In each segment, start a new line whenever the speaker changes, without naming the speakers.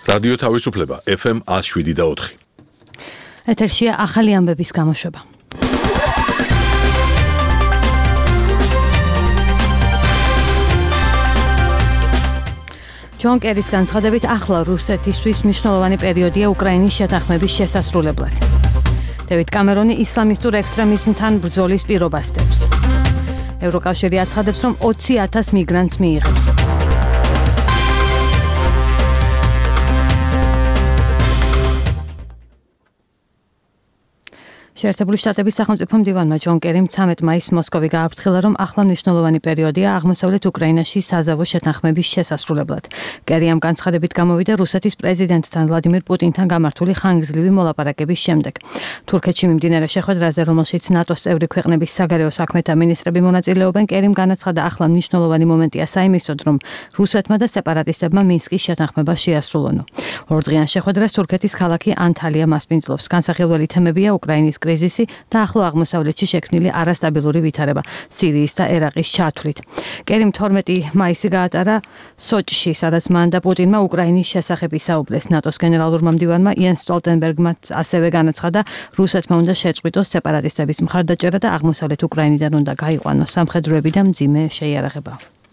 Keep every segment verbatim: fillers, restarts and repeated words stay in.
რადიო თავისუფლება ეფ ემ one oh seven და four.
ეთერშია ახალი ამბების გამოშვება. ჯონ კერის განცხადებით ახლა რუსეთისთვის მნიშვნელოვანი პერიოდია უკრაინის შეთანხმების შესასრულებლად. დევიდ კამერონი ისლამისტურ ექსტრემიზმთან ბრძოლის პირობას დებს. ევროკავშირი აცხადებს, რომ ოცი ათას მიგრანტს მიიღებს. შეერთებული შტატების სახელმწიფო მდივანმა ჯონ კერიმ ცამეტ მაისს მოსკოვი გააფრთხილა, რომ ახლა მნიშვნელოვანი პერიოდია აღმოსავლეთ უკრაინაში საზავო შეთანხმების შესასრულებლად. კერი ამ განცხადებით გამოვიდა რუსეთის პრეზიდენტთან ვლადიმირ პუტინთან გამართული ხანგრძლივი მოლაპარაკების შემდეგ. თურქეთში მიმდინარე შეხვედრაზე, რომელშიც ნატოს წევრი ქვეყნების საგარეო საქმეთა მინისტრები მონაწილეობენ, კერიმ განაცხადა, ახლა მნიშვნელოვანი მომენტია საიმისოდ, რომ რუსეთმა და სეპარატისტებმა მინსკის შეთანხმება შეასრულონო. ორდღიან შეხვედრას თურქეთის ქალაქი ანტალია მასპინძლობს. განსახილველი თემებია უკრაინის კრიზისი და ახლო აღმოსავლეთში შექმნილი არასტაბილური ვითარება სირიის და ერაყის ჩათვლით. კერიმ თორმეტი მაისი გაატარა სოჭში, სადაც მან და პუტინმა უკრაინის შესახებ ისაუბრეს. ნატოს გენერალურმა მდივანმა იენს სტოლტენბერგმა ასევე განაცხადა, რუსეთმა უნდა შეწყვიტოს სეპარატისტების მხარდაჭერა და აღმოსავლეთ უკრაინიდან უნდა გაიყვანოს სამხედროები და მძიმე შეიარაღება.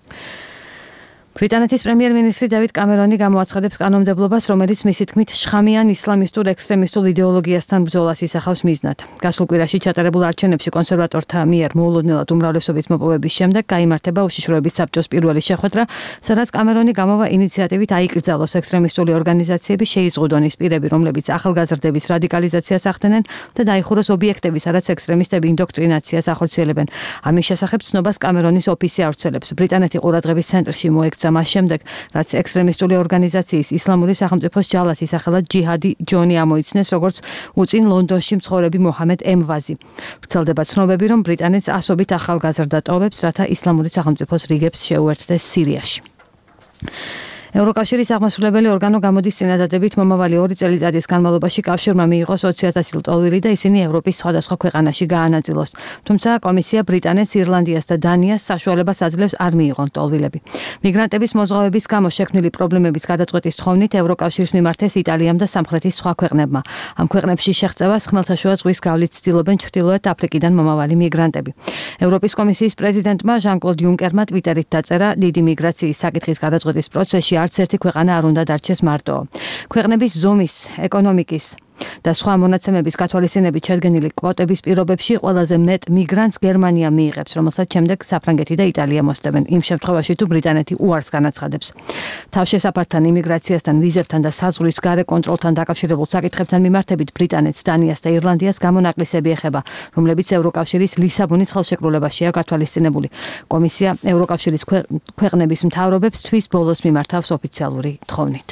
ბრიტანეთის პრემიერ-მინისტრი დევიდ კამერონი გამოაცხადებს კანონმდებლობას, რომელიც მისი თქმით შხამიან ისლამისტურ ექსტრემისტულ იდეოლოგიასთან ბრძოლას ისახავს მიზნად. გასულ კვირაში ჩატარებულ არჩევნებში კონსერვატორთა მიერ მოულოდნელად უმრავლესობის მოპოვების შემდეგ გაიმართება უშიშროების საბჭოს პირველი შეხვედრა, სადაც კამერონი გამოვა ინიციატივით აიკრძალოს ექსტრემისტული ორგანიზაციები, შეიზღუდონ ის პირები, რომლებიც ახალგაზრდების რადიკალიზაციას ახდენენ და დაიხუროს ობიექტები, სადაც ექსტრემისტები ინდოქტრინაციას ახორციელებენ. ამის შესახებ ცნობას კამერონის ოფისი ავრცელებს. ბრიტანეთი ყურადღების ცენტრში მოექცა მას შემდეგ, რაც ექსტრემისტული ორგანიზაციის ისლამური სახელმწიფოს ჯალათის სახელად ჯიჰადი ჯონი ამოიცნეს, როგორც უწინ ლონდონში მცხოვრები მოჰამედ ემვაზი. ვრცელდება ცნობები, რომ ბრიტანეთს ასობით ახალგაზრდა ტოვებს, რათა ისლამური სახელმწიფოს რიგებს შეუერთდეს სირიაში. ევროკავშირის აღმასრულებელი ორგანო გამოდის წინადადებით მომავალი ორი წელიწადის განმავლობაში კავშირმა მიიღოს ოცი ათასი ლტოლვილი და ისინი ევროპის სხვადასხვა ქვეყანაში გაანაწილოს. თუმცა კომისია ბრიტანეთს, ირლანდიას და დანიას საშუალებას აძლევს არ მიიღონ ლტოლვილები. მიგრანტების მოზღვავების გამო შექმნილი პრობლემების გადაწყვეტის თხოვნით ევროკავშირს მიმართეს იტალიამ და სამხრეთის სხვა ქვეყნებმა. ამ ქვეყნებში შეღწევას ხმელთაშუა ზღვის გავლით ცდილობენ ჩრდილოეთ აფრიკიდან მომავალი მიგრანტები. ევროპის კომისიის პრეზიდენტმა ჟან-კლოდ იუნკერმა ტვიტერით დაწერა, დიდი მიგრაციის საკითხის გადაწყვეტის პროცესში არც ერთი ქვეყანა არ უნდა დარჩეს მარტო. ქვეყნების ზომის, ეკონომიკის და სხვა მონაცემების გათვალისწინებით შედგენილი კვოტების პირობებში ყველაზე მეტ მიგრანტს გერმანია მიიღებს, რომელსაც შემდეგ საფრანგეთი და იტალია მოსდევენ. იმ შემთხვევაში თუ ბრიტანეთი უარს განაცხადებს. თავშესაფართან, იმიგრაციასთან, ვიზებთან და საზღვრის გარე კონტროლთან დაკავშირებულ საკითხებთან მიმართებით ბრიტანეთს, დანიას და ირლანდიას გამონაკლისები ეხება, რომლებიც ევროკავშირის ლისაბონის ხელშეკრულებაშია გათვალისწინებული. კომისია ევროკავშირის ქვეყნების მთავრობებს თვის ბოლოს მიმართავს ოფიციალური თხოვნით.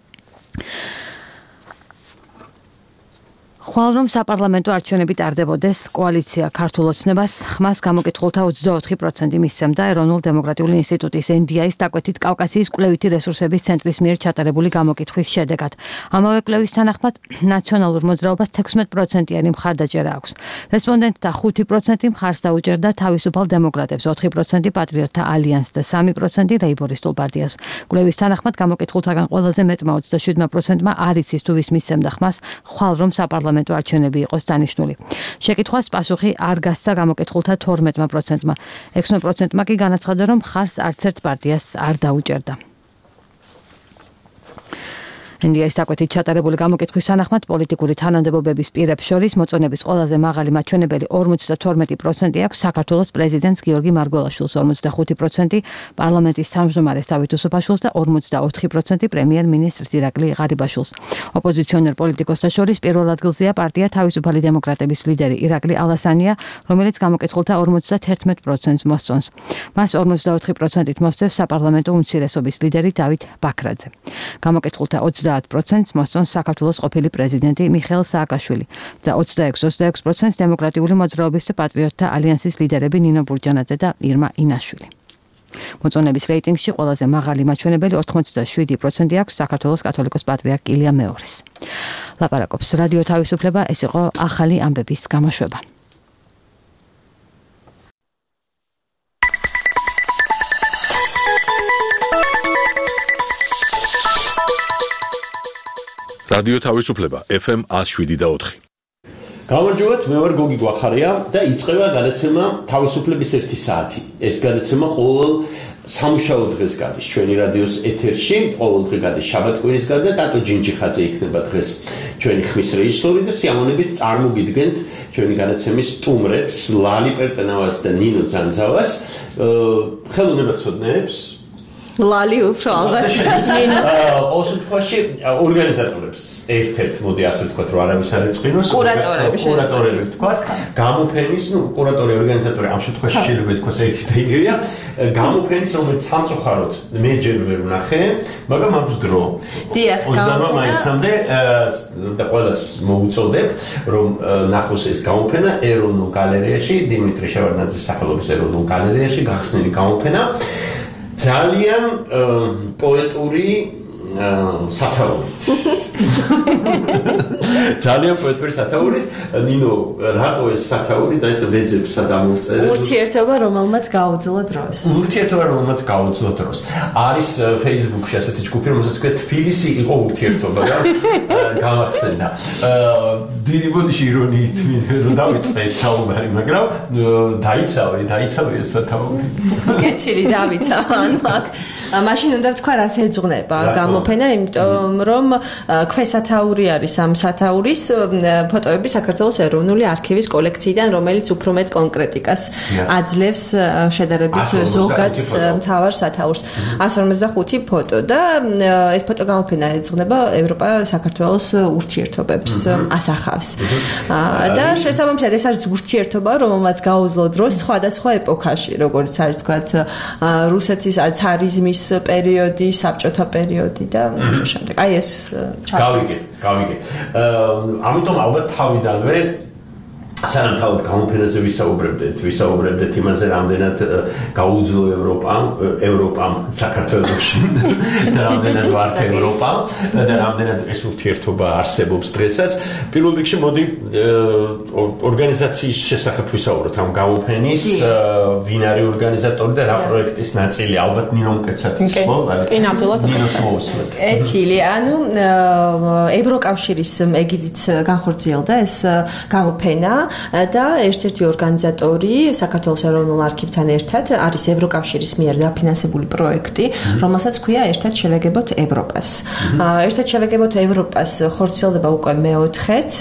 ხვალ რომ საპარლამენტო არჩევნები ტარდებოდეს, კოალიცია ქართულ ოცნებას ხმას გამოკითხულთა ოცდაოთხი პროცენტი მისცემდა ეროვნულ-დემოკრატიული ინსტიტუტის ენ დი აის დაკვეთით კავკასიის კვლევითი რესურსების ცენტრის მიერ ჩატარებული გამოკითხვის შედეგად. ამავე კვლევის თანახმად ნაციონალურ მოძრაობას თექვსმეტ პროცენტიანი მხარდაჭერა აქვს. რესპონდენტთა ხუთი პროცენტი მხარს დაუჭერდა თავისუფალ დემოკრატებს, ოთხი პროცენტი პატრიოტთა ალიანსს და სამი პროცენტი ლეიბორისტულ პარტიას. კვლევის თანახმად გამოკითხულთაგან ყველაზე მეტმა ოცდაშვიდმა პროცენტმა არ იცის თუ ვის მისცემდა ხმას, ხვალ რომ საპარლამენტო არჩევნები იყოს დანიშნული. შეკითხვას პასუხი არ გასცა გამოკითხულთა თორმეტმა პროცენტმა. ექვსმეტ პროცენტმა კი განაცხადა, რომ მხარს არც ერთ პარტიას არ დაუჭერდა. ენ დი აის დაკვეთით ჩატარებული გამოკითხვის თანახმად პოლიტიკური თანამდებობების პირებს შორის მოწონების ყველაზე მაღალი მაჩვენებელი ორმოცდათორმეტი პროცენტი აქვს საქართველოს პრეზიდენტს გიორგი მარგველაშვილს, ორმოცდახუთი პროცენტი პარლამენტის თავმჯდომარეს დავით უსუფაშვილს და ორმოცდაოთხი პროცენტი პრემიერ-მინისტრს ირაკლი ღარიბაშვილს. ოპოზიციონერ პოლიტიკოსთა შორის პირველ ადგილზეა პარტია თავისუფალი დემოკრატების ლიდერი ირაკლი ალასანია, რომელიც გამოკითხულთა ორმოცდაერთმეტ პროცენტს მოსწონს. მას ორმოცდაოთხი პროცენტით მოსდევს საპარლამენტო უმცირესობის ლიდერი დავით ბაქრაძე. გამოკითხულთა ოცდაათი პროცენტს მოსწონს საქართველოს ყოფილი პრეზიდენტი მიხეილ სააკაშვილი და ოცდაექვსი ოცდაექვსი პროცენტს დემოკრატიული მოძრაობის და პატრიოტთა ალიანსის ლიდერები ნინო ბურჯანაძე და ირმა ინაშვილი. მოწონების რეიტინგში ყველაზე მაღალი მაჩვენებელი ოთხმოცდაშვიდი პროცენტი აქვს საქართველოს კათოლიკოს პატრიარქ ილია მეორის. ლაპარაკობს რადიო თავისუფლება, ეს იყო ახალი ამბების გამოშვება.
რადიო თავისუფლება ეფ ემ one oh seven point four.
გამარჯობათ, მე ვარ გოგი გვახარია და იწყება გადაცემა თავისუფლების ერთი საათი. ეს გადაცემა ყოველ სამუშაო დღეს გადის ჩვენი რადიოს ეთერში, ყოველ დღე გადის შაბათ-კვირისგან და ტატო ჯინჯიხაძე იქნება დღეს ჩვენი ხმის რეჟისორი და სიამოვნებით წარმოგიდგენთ ჩვენი გადაცემის სტუმრებს, ლალი პერტენავას და ნინო ძანძავას, ხელოვნებაცოდნეებს
ლალი უფრო ალბათ ნინო
ყოველ შემთხვევაში ორგანიზატორებს ერთ-ერთ მოდი ასე ვთქვათ, რომ არავის არ ეწყინოს
კურატორები
კურატორები ვთქვათ, გამოფენის, ნუ კურატორი, ორგანიზატორი ამ შემთხვევაში შეიძლება ითქვას ერთი და იგივეა, გამოფენის, რომელიც სამწუხაროდ მე ჯერ ვერ ვნახე, მაგრამ აქვს დრო.
დიახ,
ოცდაოთხ მაისამდე და ყველას მოუწოდებ, რომ ნახოს ეს გამოფენა ეროვნულ გალერეაში, დიმიტრი შევარდნაძის სახელობის ეროვნულ გალერეაში გახსნილი გამოფენა. ძალიან პოეტური სათაური. ძალიან პოეტური სათაურით, ნინო, რატო ეს სათაური და ეს ვეძებს სადამოვწერე?
ურთიერთობა, რომელმაც გაუძლო დროს.
ურთიერთობა, რომელმაც გაუძლო დროს. არის Facebook-ში ასეთი ჯგუფი, რომელსაც ქვია თბილისი იყო ურთიერთობა და გამახსენდა. დიდი ბოდიში ირონიით რომ დავიწყე ეს საუბარი, მაგრამ დაიცავე, დაიცავე ეს სათაური.
კეთილი დავიცავ, ანუ აქ მაშინ უნდა ვთქვა, რას ეძღვნება გამოფენა, იმიტომ რომ ქვესათაური არის ამ სათაურის ფოტოები საქართველოს ეროვნული არქივის კოლექციიდან, რომელიც უფრო მეტ კონკრეტიკას აძლევს შედარებით ზოგად მთავარ სათაურს. one forty-five ფოტო და ეს ფოტოგამოფენა ეძღვნება ევროპა-საქართველოს ურთიერთობებს ასახავს. და შესაბამისად ეს არის ურთიერთობა, რომელმაც გაუძლო დროს სხვადასხვა ეპოქაში, როგორც არის თქვათ რუსეთის ცარიზმის პერიოდი, საბჭოთა პერიოდი და ასე შემდეგ. აი ეს
გავიგე, გავიგე. ამიტომ ალბათ თავიდანვე სანამ თავად გამოფენაზე ვისაუბრებდეთ, ვისაუბრებდეთ იმაზე, რამდენად გაუძლო ევროპამ, ევროპამ საქართველოში და რამდენად ვართ ევროპა და რამდენად ეს ურთიერთობა არსებობს დღესაც. პირველ რიგში მოდი ორგანიზაციის შესახებ ვისაუბროთ ამ გამოფენის, ვინ არის ორგანიზატორი და რა პროექტის ნაწილი. ალბათ ნინო მკეცად იცხოვ,
კი, ნამდვილად.
ნინოს მოусვეთ.
ეთილი, ანუ ევროკავშირის ეგიდით განხორციელდა ეს გამოფენა და ერთ-ერთი ორგანიზატორი საქართველოს ეროვნულ არქივთან ერთად არის ევროკავშირის მიერ დაფინანსებული პროექტი, რომელსაც ქვია ერთად შევეგებოთ ევროპას. ერთად შევეგებოთ ევროპას ხორციელდება უკვე მეოთხედ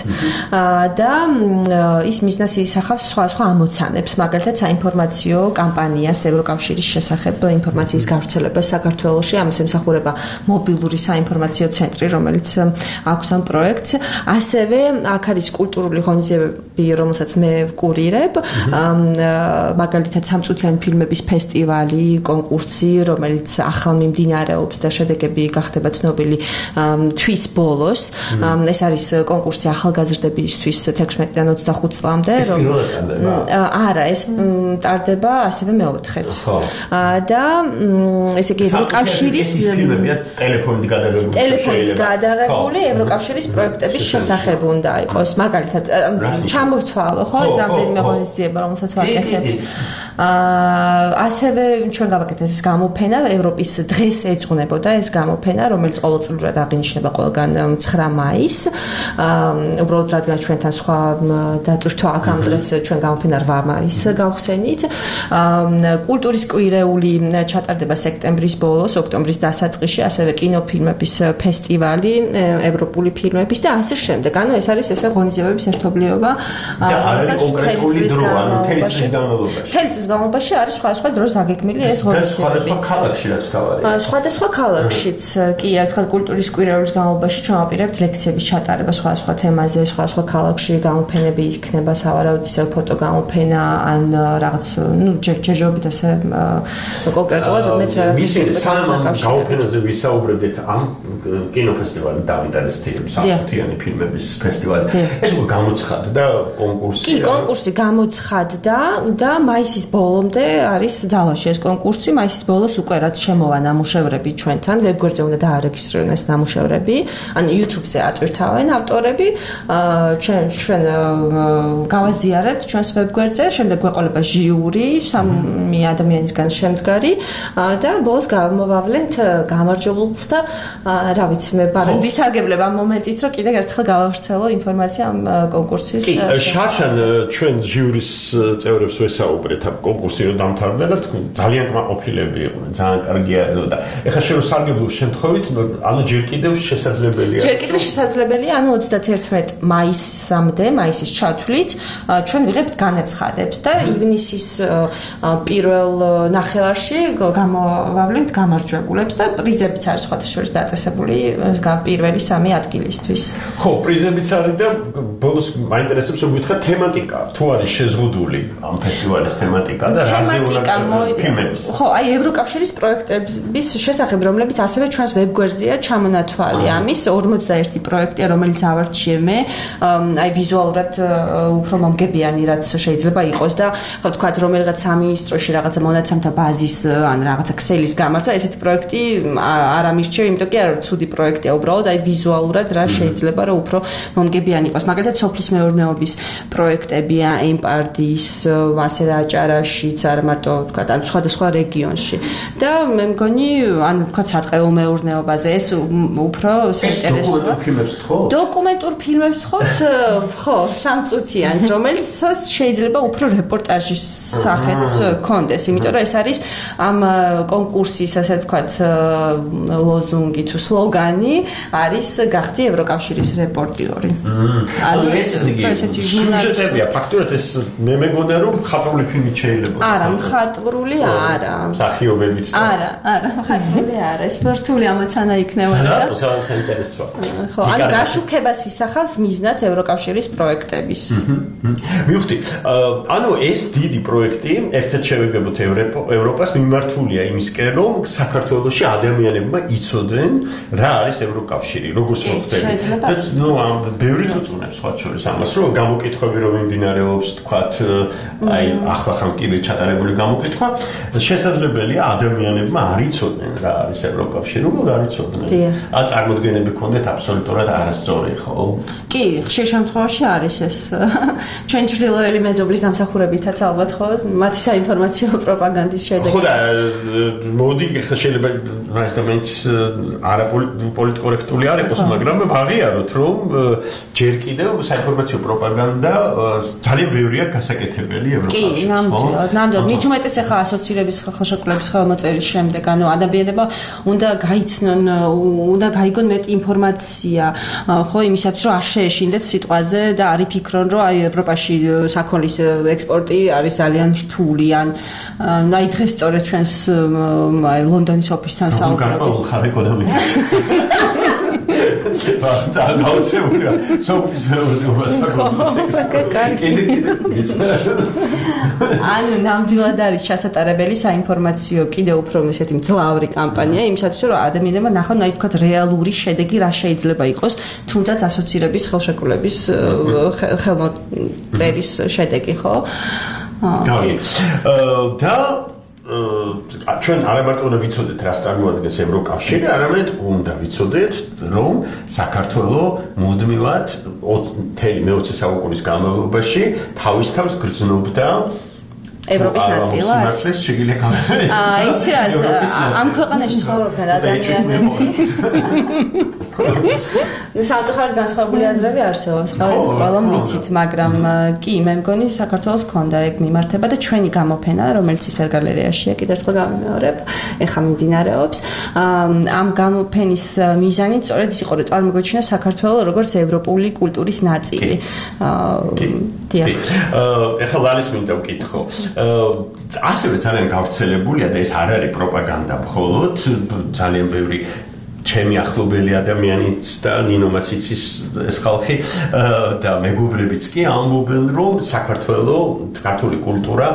და ის მიზნას ისახავს სხვა-სხვა ამოცანებს, მაგალითად საინფორმაციო კამპანიას ევროკავშირის შესახებ ინფორმაციის გავრცელებას საქართველოში, ამას ემსახურება მობილური საინფორმაციო ცენტრი, რომელიც აქვს ამ პროექტს. ასევე აქ არის კულტურული ღონისძიებები, რომელსაც მე ვკურირებ, მაგალითად სამწუთიანი ფილმების ფესტივალი, კონკურსი, რომელიც ახალ მიმდინარეობს და შედეგები გახდება ცნობილი თვის ბოლოს. ეს არის კონკურსი ახალგაზრდებისთვის თექვსმეტიდან ოცდახუთ წლამდე. არა, ეს ტარდება ასევე მეოთხედ. და ესე იგი ევროკავშირის
ტელეფონით გადაღებული
ტელეფონით გადაღებული ევროკავშირის პროექტების შესახებ უნდა იყოს. მაგალითად, ჩამოვთვალო, ხო, ეს რამდენიმე ღონისძიება, რომელსაც ვაკეთებთ. ასევე ჩვენ გავაკეთეთ ეს გამოფენა, ევროპის დღეს ეძღვნებოდა ეს გამოფენა, რომელიც ყოველწლიურად აღინიშნება ყველგან ცხრა მაისს. უბრალოდ რადგან ჩვენთან სხვა დატვირთვა აქ ამ დღეს ჩვენ გამოფენა რვა მაისს გავხსენით. კულტურის კვირეული ჩატარდება სექტემბრის ბოლოს, ოქტომბრის დასაწყისში, ასევე კინოფილმების ფესტივალი, ევროპული ფილმების და ასე შემდეგ. ანუ ეს არის ესე ღონისძიებების ერთობლიობა,
რომელსაც მთელი წლის განმავლობაში
მთელი წლის განმავლობაში არის სხვა-სხვა დროს დაგეგმილი ეს ღონისძიებები.
სხვადასხვა ქალაქში რაც თავარი.
სხვადასხვა ქალაქშიც კი, თქვა კულტურის კვირეულის განმავლობაში ჩვენ ვაპირებთ ლექციების ჩატარება სხვა-სხვა თემაზე, სხვა-სხვა ქალაქში გამოფენები იქნება, სავარაუდოდ ისევ ფოტო გამოფენა ან რაღაც, ну, ჯერჯერობით ასე კონკრეტულად მეც ვერ
ვიცი, სანამ გამოფენაზე ვისაუბრებდით ამ კინოფესტივალი დავინტერესდით სამწუთიანი ფილმების ფესტივალი. ეს უკვე გამოცხადდა კონკურსი.
კი, კონკურსი გამოცხადდა და მაისის ბოლომდე არის ძალაში ეს კონკურსი. მაისის ბოლოს უკვე რაც შემოვა ნამუშევრები ჩვენთან, ვებგვერდზე უნდა დაარეგისტრირონ ეს ნამუშევრები, ანუ YouTube-ზე ატვირთავენ ავტორები, ჩვენ ჩვენ გავაზიარებთ ჩვენს ვებგვერდზე, შემდეგ გვეყოლება ჟიური, სამი ადამიანისგან შემდგარი და ბოლოს გამოვავლენთ გამარჯვებულს და რა ვიცი მე ბარემ ვისარგებლებ ამ მომენტით, რომ კიდევ ერთხელ გავავრცელო ინფორმაცია ამ კონკურსის.
კი, შარშან ჩვენ ჟიურის წევრებს ვესაუბრეთ ამ კონკურსი რომ დამთავრდა და თქვენ ძალიან კმაყოფილები იყვნენ, ძალიან კარგი არისო და ეხლა შენ სარგებლობს შემთხვევით, ანუ ჯერ კიდევ შესაძლებელია.
ჯერ კიდევ შესაძლებელია, ანუ ოცდაათერთმეტი მაისამდე, მაისის ჩათვლით, ჩვენ ვიღებთ განაცხადებს და ივნისის პირველ ნახევარში გამოვავლენთ გამარჯვებულებს და პრიზებიც არის სხვათა შორის დაწესებული პირველი სამი ადგილისთვის.
ხო, პრიზებიც არის და ბოლოს მაინტერესებს რომ გითხრა თემატიკა, თუ არის შეზღუდული ამ ფესტივალის თემატიკა და
თემატიკა
ფილმების.
ხო, აი ევროკავშირის პროექტების შესახებ, რომლებიც ასევე ჩვენს ვებგვერდზეა ჩამონათვალი. ამის ორმოცდაერთი პროექტია, რომელიც ავარჩიე მე, აი ვიზუალურად უფრო მომგებიანი რაც შეიძლება იყოს და ხო თქვათ რომელიღაც სამინისტროში რაღაცა მონაცემთა ბაზის ან რაღაცა ქსელის გამართვა, ესეთი პროექტი არ ამირჩევ, იმიტომ კი არა რომ ცუდი პროექტია, უბრალოდ აი ვიზუალურად რა შეიძლება რომ უფრო მომგებიანი იყოს. მაგალითად სოფლის მეურნეობის პროექტებია ემპარდის, ასევე აჭარაშიც, არა მარტო თქვათ ან სხვადასხვა რეგიონში. და მე მგონი ან თქვათ სატყეო მეურნეობაზე ეს უფრო საინტერესოა. დოკუმენტურ ფილმებს ხოთ, ხო, სამწუთიანს, რომელსაც შეიძლება უფრო რეპორტაჟის სახეც კონდეს, იმიტომ რომ ეს არის ამ კონკურსის, ასე ვთქვათ, ლოზუნგი თუ სლოგანი არის გახდი ევროკავშირის რეპორტიორი.
ანუ ეს ისეთი ჟურნალისტებია, ფაქტობრივად ეს მე მეგონა რომ მხატვრული ფილმი შეიძლება.
არა, მხატვრული არა.
მსახიობებით.
არა, არა, მხატვრული არა, ეს სპორტული ამოცანა იქნებოდა.
რა, ძალიან საინტერესოა.
ხო, ანუ გაშუქებას ისახავს მიზნად ევროკავშირის პროექტების.
მივხვდი. ანუ ეს დიდი პროექტი ერთად შევეგებოთ ევროპას მიმართულია იმისკენ, რომ საქართველოში ადამიანებმა იცოდნენ რა არის ევროკავშირი, როგორც მოხდება. და ნუ ამ ბევრი წუწუნებს სხვა შორის ამას, რომ გამოკითხვები რომ მიმდინარეობს, თქვათ, აი ახლა ხან კიდე ჩატარებული გამოკითხვა, შესაძლებელია ადამიანებმა არ იცოდნენ რა არის ევროკავშირი, უბრალოდ არ იცოდნენ. ან წარმოდგენები ქონდეთ აბსოლუტურად არასწორი, ხო?
კი, ხშირ შემთხვევაში არის ეს ჩვენ ჩრდილოელი მეზობლის დამსახურებითაც ალბათ ხო, მათი საინფორმაციო პროპაგანდის შედეგი.
ხო და მოდი შეიძლება მას და მეც არა პოლიტკორექტული არ იყოს, მაგრამ ვაღიაროთ, რომ ჯერ კიდევ საინფორმაციო პროპაგანდა ძალიან ბევრია გასაკეთებელი ევროკავშირში.
კი, ნამდვილად, ნამდვილად. მით უმეტეს ახლა ასოცირების ხელშეკრულების ხელმოწერის შემდეგ, ანუ ადამიანებმა უნდა გაიცნონ, უნდა გაიგონ მეტი ინფორმაცია, ხო, იმისათვის რომ არ შეეშინდეთ სიტყვაზე და არ იფიქრონ, რომ აი ევროპაში საქონლის ექსპორტი არის ძალიან რთული, ან აი დღეს სწორედ ჩვენს აი ლონდონის ოფისთან საუბრობთ.
ხარ ეკონომიკა. და გაუცემია სოფლის მეურნეობას საქართველოს.
ანუ ნამდვილად არის ჩასატარებელი საინფორმაციო კიდევ უფრო ესეთი მძლავრი კამპანია იმისათვის რომ ადამიანებმა ნახონ აი თქვათ რეალური შედეგი რა შეიძლება იყოს თუნდაც ასოცირების ხელშეკრულების ხელმოწერის შედეგი ხო?
და ჩვენ არა მარტო უნდა ვიცოდეთ რას წარმოადგენს ევროკავშირი, არამედ უნდა ვიცოდეთ, რომ საქართველოს მუდმივად მეოცე საუკუნის განმავლობაში თავის თავს გრძნობდა
ევროპის ნაწილად.
სიმართლეს შეგვიძლია გამოვიდეთ.
აა, იცი რა, ამ ქვეყანაში ცხოვრობენ ადამიანები. საერთოდ განსხვავებული აზრები არსებობს, ხო, ეს ყველამ ვიცით, მაგრამ კი, მე მგონი საქართველოს ქონდა ეგ მიმართება და ჩვენი გამოფენა, რომელიც ისფერ გალერეაშია, კიდევ ერთხელ გავიმეორებ, ეხლა მიმდინარეობს. ამ გამოფენის მიზანი სწორედ ის იყო, რომ წარმოგვიჩინა საქართველოს როგორც ევროპული კულტურის ნაწილი. დიახ.
ეხლა ლალის მინდა ვკითხო. ასევე ძალიან გავრცელებულია და ეს არ არის პროპაგანდა მხოლოდ, ძალიან ბევრი ჩემი ახლობელი ადამიანიც და ნინომაც იცის ეს ხალხი და მეგობრებიც კი ამბობენ, რომ საქართველოს ქართული კულტურა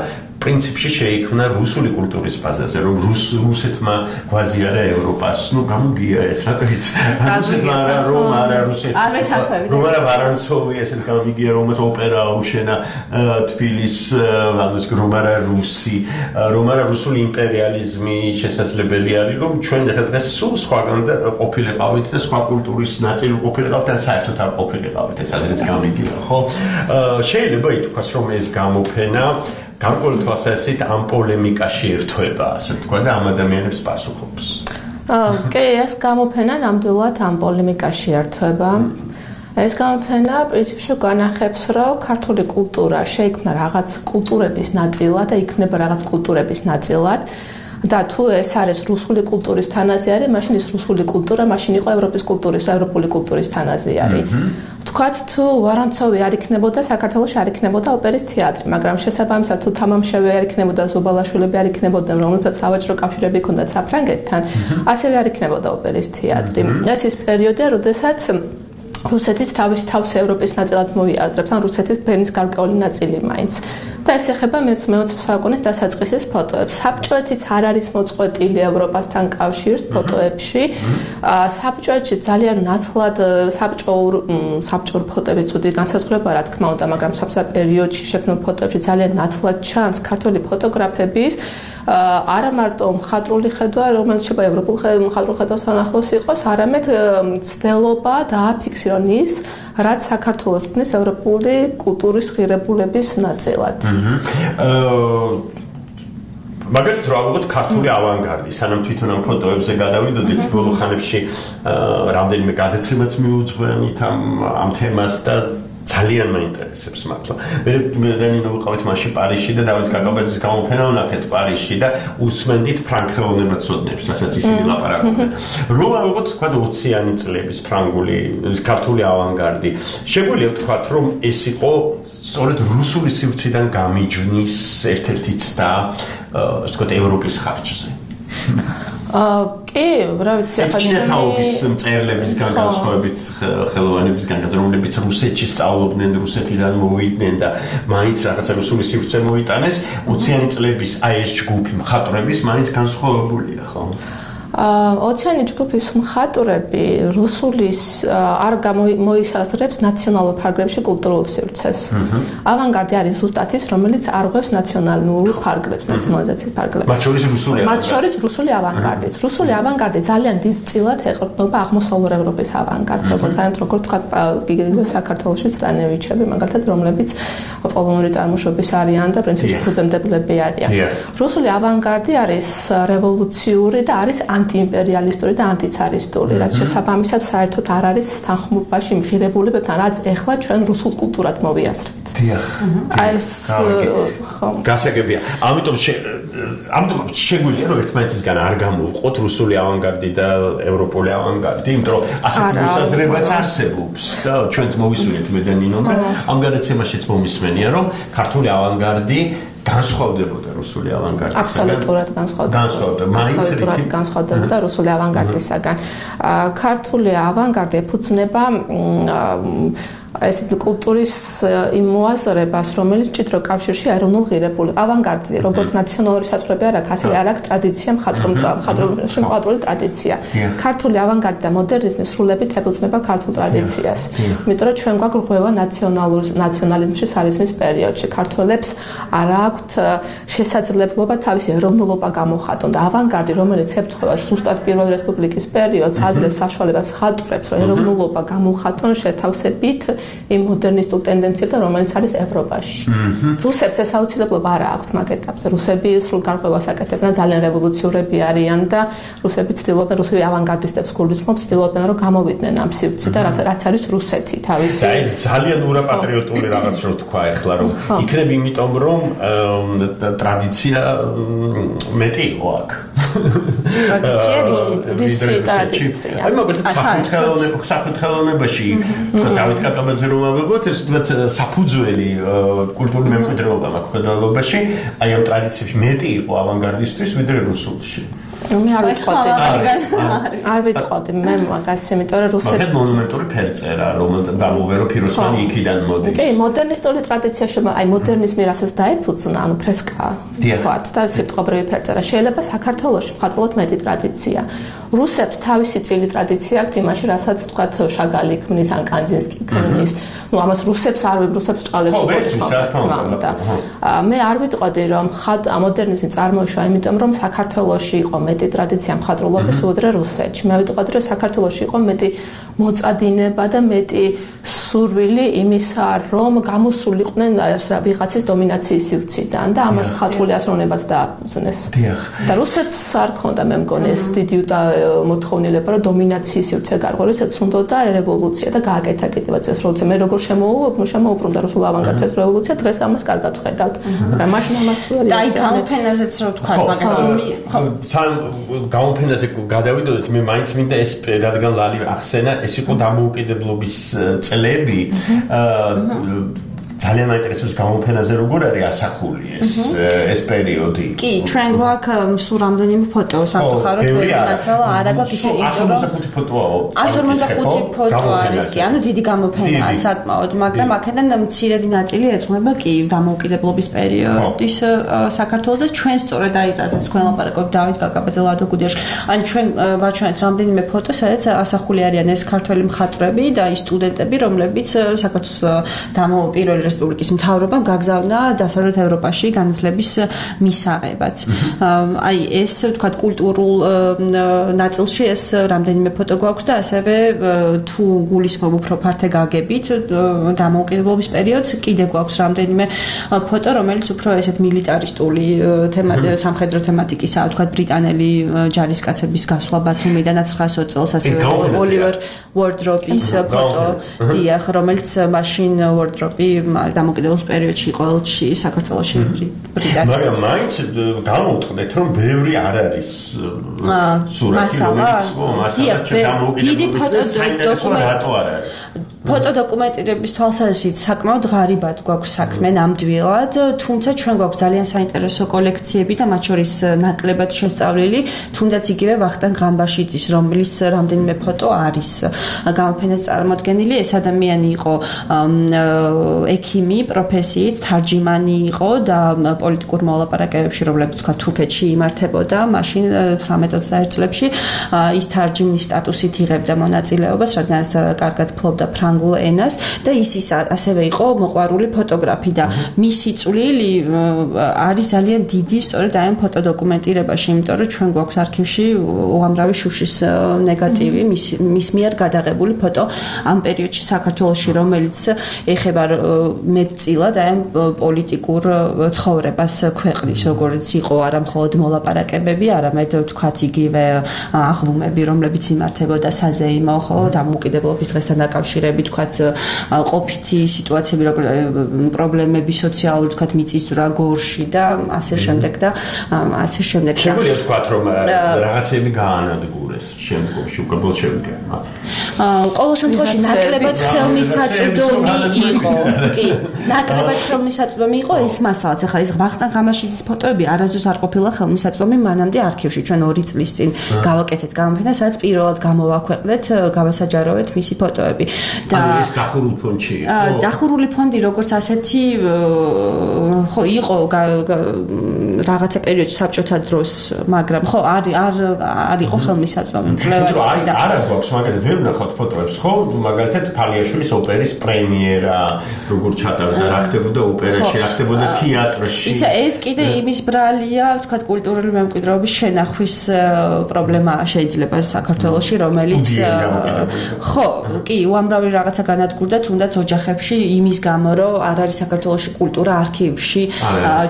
პრინციპში შეიქმნა რუსული კულტურის ბაზაზე, რომ რუსეთმა გვაზიარა ევროპას, ну გამოგია ეს რა თქიც. რუსეთმა რომ არა რუსეთი. რომ არა ვარანცოვი ესეთ გამიგია, რომელსაც ოპერა აუშენა თბილის, ანუ რომ არა რუსი, რომ არა რუსული იმპერიალიზმი შესაძლებელი არის, რომ ჩვენ დღეს სულ სხვაგან და ყოფილიყავით და სხვა კულტურის ნაწილი ყოფილიყავთ და საერთოდ არ ყოფილიყავით, ეს ადრეც გამიგია, ხო? შეიძლება ითქვას, რომ ეს გამოფენა გამკოლ თვალსაზრისით ამ პოლემიკაში ერთვება, ასე ვთქვა და ამ ადამიანებს პასუხობს.
კი, ეს გამოფენა ნამდვილად ამ პოლემიკაში ერთვება. ეს გამოფენა პრინციპში განახებს, რომ ქართული კულტურა შეიქმნა რაღაც კულტურების ნაწილად და იქნება რაღაც კულტურების ნაწილად. და თუ ეს არის რუსული კულტურის თანაზე არის, მაშინ ის რუსული კულტურა მაშინ იყო ევროპის კულტურის, ევროპული კულტურის თანაზე არის. თქვათ თუ ვარანცოვი არ იქნებოდა საქართველოში არ იქნებოდა ოპერის თეატრი, მაგრამ შესაბამისად თუ თამამშევი არ იქნებოდა, ზუბალაშვილები არ იქნებოდნენ, რომელთაც სავაჭრო კავშირები ჰქონდათ საფრანგეთთან, ასევე არ იქნებოდა ოპერის თეატრი. ეს ის პერიოდია, როდესაც რუსეთიც თავის თავს ევროპის ნაწილად მოიაზრებს, ან რუსეთის ფენის გარკვეული ნაწილი მაინც. და ეს ეხება მეოცე საუკუნის დასაწყისის ფოტოებს. საბჭოეთიც არ არის მოწყვეტილი ევროპასთან კავშირს ფოტოებში. საბჭოეთში ძალიან ნათლად საბჭოურ საბჭოურ ფოტოების ცუდი განსაზღვრება რა თქმა უნდა, მაგრამ საბჭოთა პერიოდში შექმნილ ფოტოებში ძალიან ნათლად ჩანს ქართული ფოტოგრაფების არა მარტო მხატვრული ხედვა, რომელიც შეიძლება ევროპულ მხატვრულ ხედვასთან ახლოს იყოს, არამედ ცდელობა დააფიქსირონ ის, რაც საქართველოს ქმნის ევროპული კულტურის ღირებულების ნაწილად.
მაგალითად რა ვიღოთ ქართული ავანგარდი, სანამ თვითონ ამ ფოტოებზე გადავიდოდით, ბოლო ხანებში რამდენიმე გადაცემაც მიუძღვენით ამ ამ თემას და ძალიან მაინტერესებს მართლა. მე დანინო ვიყავით მაშინ პარიზში და დავით კაკაბაძის გამოფენა ვნახეთ პარიზში და უსმენდით ფრანგ ხელოვნებაცოდნებს, რასაც ისინი ლაპარაკობდნენ. რომ ავიღოთ თქვა ოციანი წლების ფრანგული ქართული ავანგარდი. შეგვიძლია ვთქვათ, რომ ეს იყო სწორედ რუსული სივრციდან გამიჯვნის ერთ-ერთი ცდა, ასე ვთქვათ, ევროპის ხარჯზე.
კი, რა ვიცი,
ახლა წინათაობის მწერლებისგან განსხვავებით ხელოვანებისგან, რომლებიც რუსეთში სწავლობდნენ, რუსეთიდან მოვიდნენ და მაინც რაღაცა რუსული სივრცე მოიტანეს, ოციანი წლების აი ეს ჯგუფი მხატვრების მაინც განსხვავებულია, ხო?
ოციანი ჯგუფის მხატვრები რუსულის არ გამოისაზრებს ნაციონალურ ფარგლებში კულტურულ სივრცეს. ავანგარდი არის ზუსტად ის, რომელიც არღვევს ნაციონალურ ფარგლებს, ნაციონალიზაციის ფარგლებს.
მათ შორის რუსული
მათ შორის რუსული ავანგარდიც. რუსული ავანგარდი ძალიან დიდ წილად ეყრდნობა აღმოსავლურ ევროპის ავანგარდს, როგორც არის როგორ თქვა საქართველოში სტანევიჩები, მაგალითად, რომლებიც პოლონური წარმოშობის არიან და პრინციპში ფუძემდებლები არიან. რუსული ავანგარდი არის რევოლუციური და არის ანტიიმპერიალისტური და ანტიცარისტული, რაც შესაბამისად საერთოდ არ არის თანხმობაში მღირებულებებთან, რაც ეხლა ჩვენ რუსულ კულტურად მოვიაზრებთ.
დიახ.
ეს
გასაგებია. ამიტომ ამიტომ შეგვიძლია რომ ერთმანეთისგან არ გამოვყოთ რუსული ავანგარდი და ევროპული ავანგარდი, იმიტომ რომ ასეთი მოსაზრებაც არსებობს და ჩვენც მოვისმინეთ მე და ნინომ და ამ გადაცემაშიც მომისმენია რომ ქართული ავანგარდი განსხვავდებოდა რუსული ავანგარდისაგან.
აბსოლუტურად განსხვავდებოდა.
განსხვავდებოდა. მაინც რითი
განსხვავდებოდა რუსული ავანგარდისაგან. ქართული ავანგარდი ეფუძნება ეს კულტურის იმ მოაზრებას, რომელიც ჭიდრო კავშირში ეროვნულ ღირებულებას. ავანგარდი, როგორც ნაციონალური საზღვრები არ აქვს, ასევე არ აქვს ტრადიცია მხატვრობაში, მხატვრული ტრადიცია. ქართული ავანგარდი და მოდერნიზმი სრულებით ეფუძნება ქართულ ტრადიციას. იმიტომ რომ ჩვენ გვაქვს რღვევა ნაციონალურ ნაციონალიზმში სარიზმის პერიოდში. ქართველებს არ აქვთ შესაძლებლობა თავისი ეროვნულობა გამოხატონ და ავანგარდი, რომელიც ემთხვევა ზუსტად პირველი რესპუბლიკის პერიოდს, აძლევს საშუალებას მხატვრებს, რომ ეროვნულობა გამოხატონ შეთავსებით იმ მოდერნისტულ ტენდენციებთან, რომელიც არის ევროპაში. რუსებს ეს აუცილებლობა არ აქვს მაგ ეტაპზე. რუსები სრულ გარღვევას აკეთებენ, ძალიან რევოლუციურები არიან და რუსები ცდილობენ, რუსები ავანგარდისტებს გულისხმობ, ცდილობენ რომ გამოვიდნენ ამ სივრცე და რაც არის რუსეთი თავისი.
აი ძალიან ურაპატრიოტული რაღაც რო თქვა ეხლა რომ იქნებ იმიტომ რომ ტრადიცია მეტი იყო აქ.
ტრადიცია რისი ტრადიცია.
აი მაგალითად საქართველოს საქართველოსში დავით კაკაბაძე მემკვიდრეობაზე რომ ავიღოთ, ეს თქო საფუძველი კულტურული მემკვიდრეობა მაქვს აი ამ ტრადიციებში მეტი იყო ავანგარდისტვის ვიდრე რუსულში.
მე არ ვიტყოდი. არ ვიტყოდი მე მაგას, იმიტომ რომ რუსეთი
მაგათ მონუმენტური ფერწერა, რომელსაც დამოვერო ფიროსმანი იქიდან მოდის.
კი, მოდერნისტული ტრადიციაში, აი მოდერნიზმი რასაც დაიფუძნა, ანუ ფრესკა, ვთქვათ, და სიტყვებრივი ფერწერა შეიძლება საქართველოში მხატვრულად მეტი ტრადიცია. რუსებს თავისი წილი ტრადიცია აქვს იმაში, რასაც ვთქვათ შაგალი ქმნის ან კანძინსკი ქმნის. ну ამას რუსებს არ რუსებს ჭყალებს
უყურებს.
მე არ ვიტყოდი რომ მოდერნიზმი წარმოიშვა იმიტომ რომ საქართველოში იყო მეტი ტრადიცია მხატვრულობის ვიდრე რუსეთში. მე ვიტყოდი რომ საქართველოში იყო მეტი მოწადინება და მეტი სურვილი იმისა რომ გამოსულიყვნენ ვიღაცის დომინაციის სივრციდან და ამას მხატვრული აზროვნებაც დააბრძნეს. და რუსეთს არ ქონდა მე მგონი ეს დიდი მოთხოვნილება რომ დომინაციის სივრცე გარღვე, რუსეთს უნდოდა რევოლუცია და გააკეთა კიდევ წესროლზე. მე როგორ შემოუბრუნდა რუსულ ავანგარდს რევოლუცია, დღეს ამას კარგად ვხედავთ. მაგრამ მაშინ ამას ვერ
და აი გამოფენაზეც რო თქვა, მაგრამ ხო
სამ გამოფენაზე გადავიდოდეთ, მე მაინც მინდა ეს რადგან ლალი ახსენა, ეს იყო დამოუკიდებლობის წლები. ძალიან მაინტერესებს გამოფენაზე როგორ არის ასახული ეს ეს პერიოდი.
კი, ჩვენ გვაქვს სულ რამდენიმე ფოტო სამწუხაროდ ბევრი მასალა არა გვაქვს ისე
ათას ორმოცდახუთი ფოტოა.
ათას ორმოცდახუთი ფოტო არის კი, ანუ დიდი გამოფენაა საკმაოდ, მაგრამ აქედან მცირედი ნაწილი ეძღვნება კი დამოუკიდებლობის პერიოდის საქართველოზე. ჩვენ სწორედ აი რასაც თქვენ ლაპარაკობთ დავით კაკაბაძე, ლადო გუდიაშვილი. ან ჩვენ ვაჩვენეთ რამდენიმე ფოტო, სადაც ასახული არიან ეს ქართველი მხატვრები და ის სტუდენტები, რომლებიც საქართველოს დამოუკიდებელი რესპუბლიკის მთავრობამ გაგზავნა დასავლეთ ევროპაში განათლების მისაღებად. აი ეს ვთქვათ კულტურულ ნაწილში ეს რამდენიმე ფოტო გვაქვს და ასევე თუ გულისხმობ უფრო ფართე გაგებით დამოუკიდებლობის პერიოდს კიდე გვაქვს რამდენიმე ფოტო, რომელიც უფრო ესეთ მილიტარისტული სამხედრო თემატიკისაა, ვთქვათ ბრიტანელი ჯარისკაცების გასვლა ბათუმიდანაც ცხრაასოც წელს, ასევე ოლივერ ვორდროპის ფოტო, დიახ, რომელიც მაშინ ვორდროპი დამოუკიდებლობის პერიოდში იყო ელჩი საქართველოში ბრიტანეთში.
მაგრამ მაინც გამოვთხრეთ რომ ბევრი არ არის სურათი, რომელიც მასალა
დიდი ფოტო დოკუმენტი ფოტო დოკუმენტირების თვალსაზრისით საკმაოდ ღარიბად გვაქვს საქმე ნამდვილად, თუმცა ჩვენ გვაქვს ძალიან საინტერესო კოლექციები და მათ შორის ნაკლებად შესწავლილი, თუნდაც იგივე ვახტანგ ღამბაშიძის, რომლის რამდენიმე ფოტო არის გამოფენაზე წარმოდგენილი. ეს ადამიანი იყო ექიმი პროფესიით, თარჯიმანი იყო და პოლიტიკურ მოლაპარაკებებში, რომლებიც თქვა თურქეთში იმართებოდა, მაშინ თვრამეტ ოცდაერთ წლებში ის თარჯიმნის სტატუსით იღებდა მონაწილეობას, რადგან კარგად ფლობდა ფრანგულ ენას და ის ის ასევე იყო მოყვარული ფოტოგრაფი და მისი წვლილი არის ძალიან დიდი სწორედ აი ამ ფოტო დოკუმენტირებაში, იმიტომ რომ ჩვენ გვაქვს არქივში უამრავი შუშის ნეგატივი მის მის მიერ გადაღებული ფოტო ამ პერიოდში საქართველოში, რომელიც ეხება მეტწილად აი ამ პოლიტიკურ ცხოვრებას ქვეყნის, როგორც იყო არა მხოლოდ მოლაპარაკებები, არამედ ვთქვათ იგივე აღლუმები, რომლებიც იმართებოდა საზეიმო ხო დამოუკიდებლობის დღესთან დაკავშირებით, ვთქვათ ყოფითი სიტუაციები, როგორ პრობლემები სოციალური, ვთქვათ მიწისძვრა გორში და ასე შემდეგ და ასე შემდეგ.
შეგვიძლია ვთქვათ რომ რაღაცები გაანადგურეს შემდგომში უკვე ბოლშევიკებმა.
ყოველ შემთხვევაში ნაკლებად ხელმისაწვდომი იყო. კი, ნაკლებად ხელმისაწვდომი იყო ეს მასალაც. ახლა ეს ვახტანგ ღამბაშიძის ფოტოები არასდროს არ ყოფილა ხელმისაწვდომი მანამდე არქივში. ჩვენ ორი წლის წინ გავაკეთეთ გამოფენა, სადაც პირველად გამოვაქვეყნეთ, გავასაჯაროვეთ მისი ფოტოები.
და ეს დახურული ფონდში იყო.
დახურული ფონდი როგორც ასეთი ხო იყო რაღაცა პერიოდში საბჭოთა დროს, მაგრამ ხო არ არ არ იყო ხელმისაწვდომი მკვლევარისთვის და
არა გვაქვს მაგალითად ვერ ვნახავთ ფოტოებს ხო, მაგალითად ფალიაშვილის ოპერის პრემიერა როგორ ჩატარდა, რა ხდებოდა ოპერაში, რა ხდებოდა თეატრში.
იცი ეს კიდე იმის ბრალია, ვთქვათ კულტურული მემკვიდრეობის შენახვის პრობლემაა შეიძლება საქართველოში, რომელიც ხო, კი, უამრავი რაღაცა განადგურდა, თუნდაც ოჯახებში იმის გამო, რომ არ არის საქართველოში კულტურა არქივში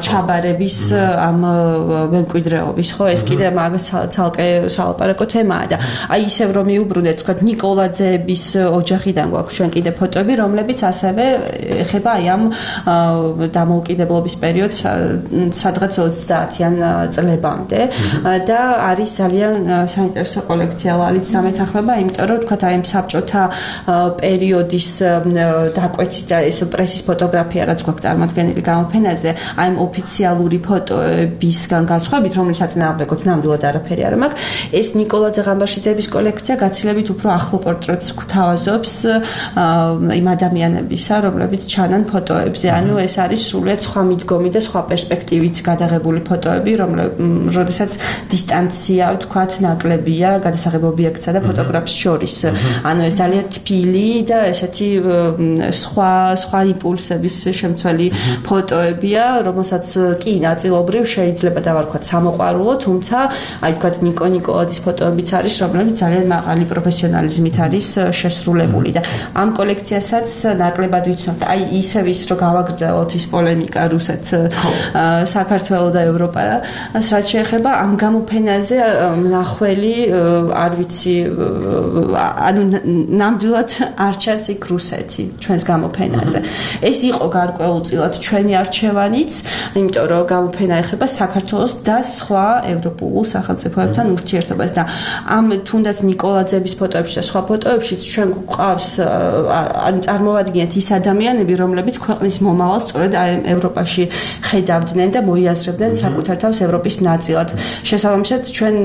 ჩაბარების ამ მემკვიდრეობის, ხო, ეს კიდე მაგას ცალკე სალაპარაკო თემაა და და აი ისევ რომ მიუბრუნეთ თქვა ნიკოლაძეების ოჯახიდან გვაქვს ჩვენ კიდე ფოტოები რომლებიც ასევე ეხება აი ამ დამოუკიდებლობის პერიოდს სადღაც ოცდაათიან წლებამდე და არის ძალიან საინტერესო კოლექცია ლალიც დამეთანხმება იმიტომ რომ თქვა აი ამ საბჭოთა პერიოდის დაკვეთით და ეს პრესის ფოტოგრაფია რაც გვაქვს წარმოდგენილი გამოფენაზე აი ამ ოფიციალური ფოტოებისგან განსხვავებით რომელსაც ნამდვილად ნამდვილად არაფერი არ მაქვს ეს ნიკოლაძე ღამბაშიძეების კოლექცია გაცილებით უფრო ახლო პორტრეტს გვთავაზობს იმ ადამიანებისა რომლებიც ჩანან ფოტოებზე ანუ ეს არის სრულიად სხვა მიდგომი და სხვა პერსპექტივით გადაღებული ფოტოები რომელსაც დისტანცია ვთქვათ ნაკლებია გადასაღებ ობიექტსა და ფოტოგრაფს შორის ანუ ეს ძალიან თბილი და ესეთი სხვა სხვა იმპულსების შემცველი ფოტოებია რომელსაც კი ნაწილობრივ შეიძლება დავარქვათ სამოყვარულო თუმცა აი ვთქვათ ნიკო ნიკოლაძის ფოტოებიც არის რომლებიც ძალიან მაღალი პროფესიონალიზმით არის შესრულებული და ამ კოლექციასაც ნაკლებად ვიცნობთ აი ისევ ის რომ გავაგრძელოთ ის პოლემიკა რუსეთ საქართველოს და ევროპას რაც შეეხება ამ გამოფენაზე მნახველი არ ვიცი ანუ ნამდვილად არ ჩანს იქ რუსეთი ჩვენს გამოფენაზე ეს იყო გარკვეულწილად ჩვენი არჩევანიც იმიტომ რომ გამოფენა ეხება საქართველოს და სხვა ევროპულ სახელმწიფოებთან ურთიერთობას და ამ თუნდაც ნიკოლაძეების ფოტოებში და სხვა ფოტოებში ჩვენ გვყავს ანუ წარმოვადგინეთ ის ადამიანები რომლებიც ქვეყნის მომავალს სწორედ ევროპაში ხედავდნენ და მოიაზრებდნენ საკუთარ თავს ევროპის ნაწილად შესაბამისად ჩვენ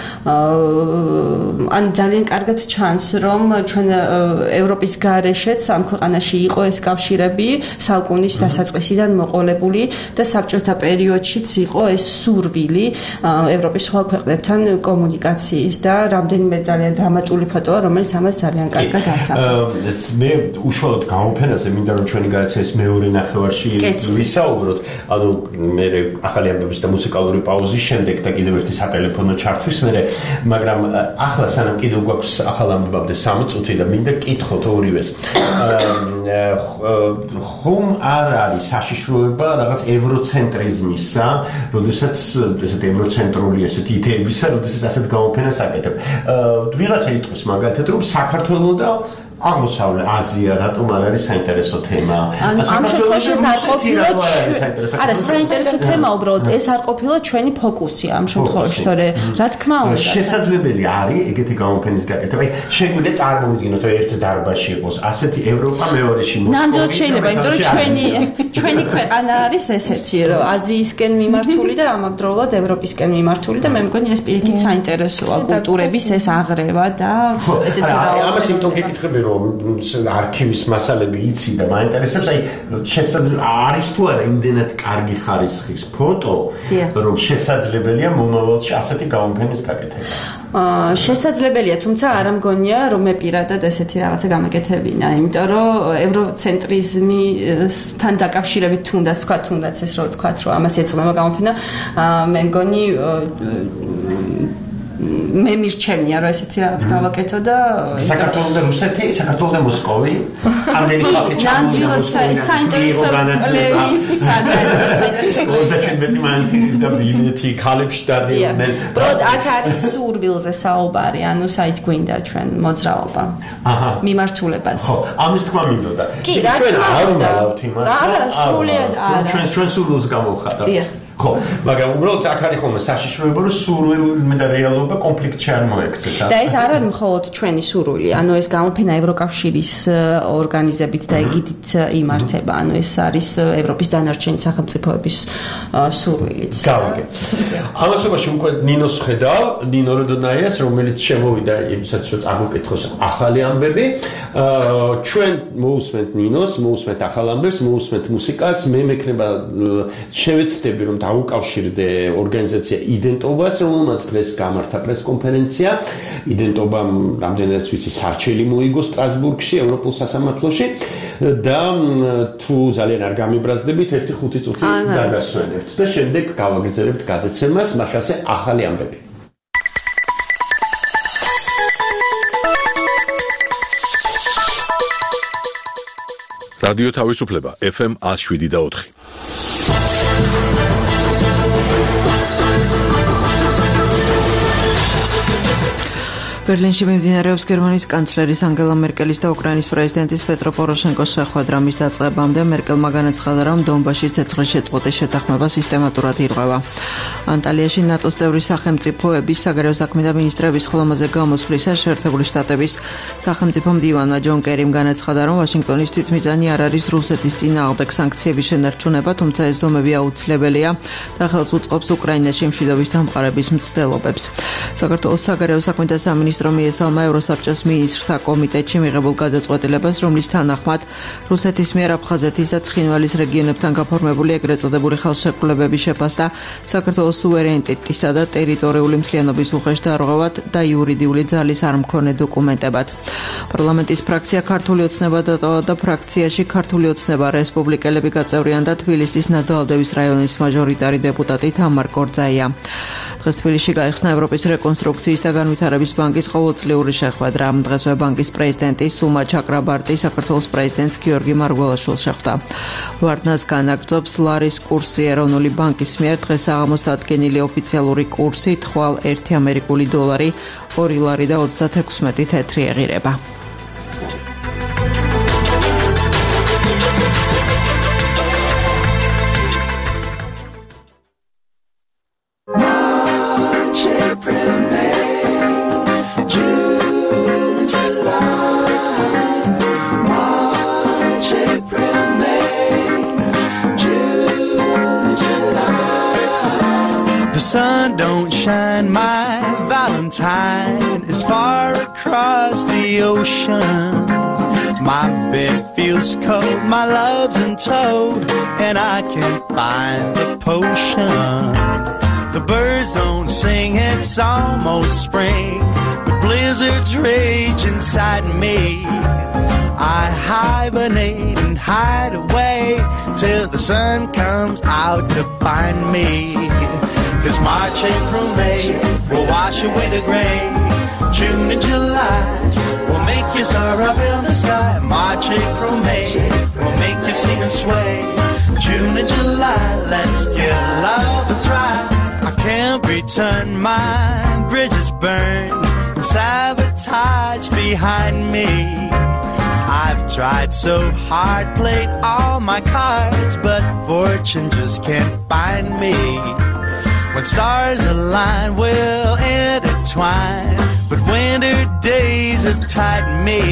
ან ძალიან კარგად ჩანს რომ ჩვენ ევროპის გარეშეც ამ ქვეყანაში იყო ეს კავშირები საუკუნის დასაწყისიდან მოყოლებული და საბჭოთა პერიოდშიც იყო ეს სურვილი ევროპის სხვა ქვეყნებთან კომუნიკაციის და რამდენიმე ძალიან დრამატული ფოტოა რომელიც ამას ძალიან კარგად ასახავს
მე უშუალოდ გამოფენაზე მინდა რომ ჩვენი გადაცემის მეორე ნახევარში ვისაუბროთ ანუ მე ახალი ამბების და მუსიკალური პაუზის შემდეგ და კიდევ ერთი სატელეფონო ჩართვის მერე მაგრამ ახლა სანამ კიდევ გვაქვს ახალ ამბებამდე სამი წუთი და მინდა კითხოთ ორივეს ხომ არ არის საშიშროება რაღაც ევროცენტრიზმისა როდესაც ესეთ ევროცენტრული ესეთი იდეებისა როდესაც ასეთ გამოფენას აკეთებ ვიღაცა იტყვის მაგალითად რომ საქართველოს და აღმოსავლეთ აზია რატომ არ არის საინტერესო თემა?
ამ შემთხვევაში ეს არ ყოფილა არა საინტერესო თემა უბრალოდ ეს არ ყოფილა ჩვენი ფოკუსი ამ შემთხვევაში თორე რა თქმა უნდა
შესაძლებელი არის ეგეთი გამოფენის გაკეთება. აი შეგვიძლია წარმოვიდგინოთ ერთ დარბაზში იყოს ასეთი ევროპა მეორეში მოსკოვი.
ნამდვილად შეიძლება იმიტომ რომ ჩვენი ჩვენი ქვეყანა არის ესეთი რომ აზიისკენ მიმართული და ამავდროულად ევროპისკენ მიმართული და მე მგონი ეს პირიქით საინტერესოა კულტურების ეს აღრევა და ესეთი
რა ამას იმიტომ გეკითხები რომ არქივის მასალები იცი და მაინტერესებს აი შესაძლებელი არის თუ არა იმდენად კარგი ხარისხის ფოტო რომ შესაძლებელია მომავალში ასეთი გამოფენის გაკეთება
აა შესაძლებელია თუმცა არ ამგონია რომ მე პირადად ესეთი რაღაცა გამეკეთებინა იმიტომ რომ ევროცენტრიზმთან დაკავშირებით თუნდაც თქვა თუნდაც ეს რო თქვა რომ ამას ეწოდება გამოფენა მე მგონი მე მირჩენია რომ ესეთი რაღაც გავაკეთო და
საქართველოს და რუსეთი, საქართველოს და მოსკოვი ამდენი ხალხი
ჩამოვიდა საინტერესო ლევის
საინტერესო და ბილეთი ქალებშტადი
პროდ აქ არის სურვილზე საუბარი ანუ საით გვინდა ჩვენ მოძრაობა
აჰა
მიმართულებაზე
ხო ამის თქმა მინდოდა
კი რა თქმა უნდა
რა
არა სრულიად არა
ჩვენ ჩვენ სურვილს გამოვხატავთ ხო, მაგრამ უბრალოდ აქ არის ხოლმე საშიშროება რომ სურვილი და რეალობა კონფლიქტში არ მოექცეს.
და ეს არ არის მხოლოდ ჩვენი სურვილი, ანუ ეს გამოფენა ევროკავშირის ორგანიზებით და ეგიდით იმართება, ანუ ეს არის ევროპის დანარჩენი სახელმწიფოების სურვილიც.
გავიგე. ამასობაში უკვე ნინოს ხედავ, ნინო როდონაიას, რომელიც შემოვიდა იმსაც რომ წამოკითხოს ახალი ამბები. ჩვენ მოусმენთ ნინოს, მოусმენთ ახალ ამბებს, მოусმენთ მუსიკას, მე მექნება შევეცდები რომ დაუკავშირდე ორგანიზაცია იდენტობას, რომელმაც დღეს გამართა პრესკონფერენცია. იდენტობამ რამდენადაც ვიცი სარჩელი მოიგო სტრასბურგში, ევროპულ სასამართლოში და თუ ძალიან არ გამიბრაზდებით, ერთი ხუთი წუთი დაგასვენებთ და შემდეგ გავაგრძელებთ გადაცემას, მაშასე ახალი ამბები.
რადიო თავისუფლება ეფ ემ ათს შვიდი და ოთხი.
ბერლინში მიმდინარეობს გერმანიის კანცლერის ანგელა მერკელის და უკრაინის პრეზიდენტის პეტრო პოროშენკოს შეხვედრა. მის დაწყებამდე მერკელმა განაცხადა, რომ დონბასში ცეცხლის შეწყვეტის შეთანხმება სისტემატურად ირღვევა. ანტალიაში ნატოს წევრი სახელმწიფოების საგარეო საქმეთა მინისტრების ხლომაზე გამოსვლისას შეერთებული შტატების სახელმწიფო მდივანმა ჯონ კერიმ განაცხადა, რომ ვაშინგტონის თვითმიზანი არ არის რუსეთის წინააღმდეგ სანქციების შენარჩუნება, თუმცა ეს ზომები აუცილებელია და ხელს უწყობს უკრაინაში მშვიდობის დამყარების მცდელობებს. საქართველოს საგარეო საქმეთა სამინისტრო მიესალმა ევროსაბჭოს მინისტრთა კომიტეტში მიღებულ გადაწყვეტილებას, რომლის თანახმად რუსეთის მიერ აფხაზეთის და ცხინვალის რეგიონებთან გაფორმებული ეგრეთ წოდებული ხელშეკრულებების შეფასდა საქართველოს სუვერენიტეტისა და ტერიტორიული მთლიანობის უხეშ დარღვევად და იურიდიული ძალის არ მქონე დოკუმენტებად. პარლამენტის ფრაქცია ქართული ოცნება დატოვა და ფრაქციაში ქართული ოცნება რესპუბლიკელები გაწევრიანდა თბილისის ნაძალადევის რაიონის მაჟორიტარი დეპუტატი თამარ კორძაია. დღეს თბილისში გაიხსნა ევროპის რეკონსტრუქციის და განვითარების ბანკის ყოველწლიური შეხვედრა. დღესვე ბანკის პრეზიდენტი სუმა ჩაკრაბარტი საქართველოს პრეზიდენტს გიორგი მარგველაშვილს შეხვდა. ვარდნას განაგრძობს ლარის კურსი. ეროვნული ბანკის მიერ დღეს საღამოს დადგენილი ოფიციალური კურსი თვალ ერთი ამერიკული დოლარი, ორი ლარი და ოცდაექვსმეტი თეთრი ეღირება.
My Valentine is far across the ocean. My bed feels cold, my love's in towed, and I can't find the potion. The birds don't sing, it's almost spring, but blizzards rage inside me. I hibernate and hide away till the sun comes out to find me. Cause March, April, May will wash away the gray. June and July will make you soar up in the sky. March, April, May will make you sing and sway. June and July, let's give love a try. I can't return, my bridges burn and sabotage behind me. I've tried so hard, played all my cards, but fortune just can't find me. When stars align, we'll intertwine, but winter days have tightened me.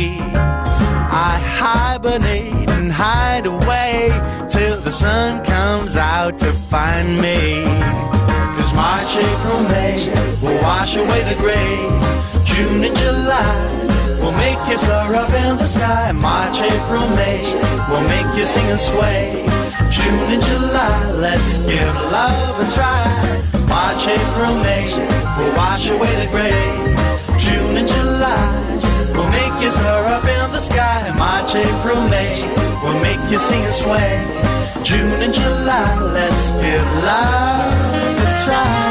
I hibernate and hide away till the sun comes out to find me. Cause March, April, May will wash away the gray. June and July will make you soar up in the sky. March, April, May will make you sing and sway. June and July, let's give love a try. March, April, May will wash away the gray. June and July will make you soar up in the sky. March, April, May will make you sing and sway. June and July, let's give love a try.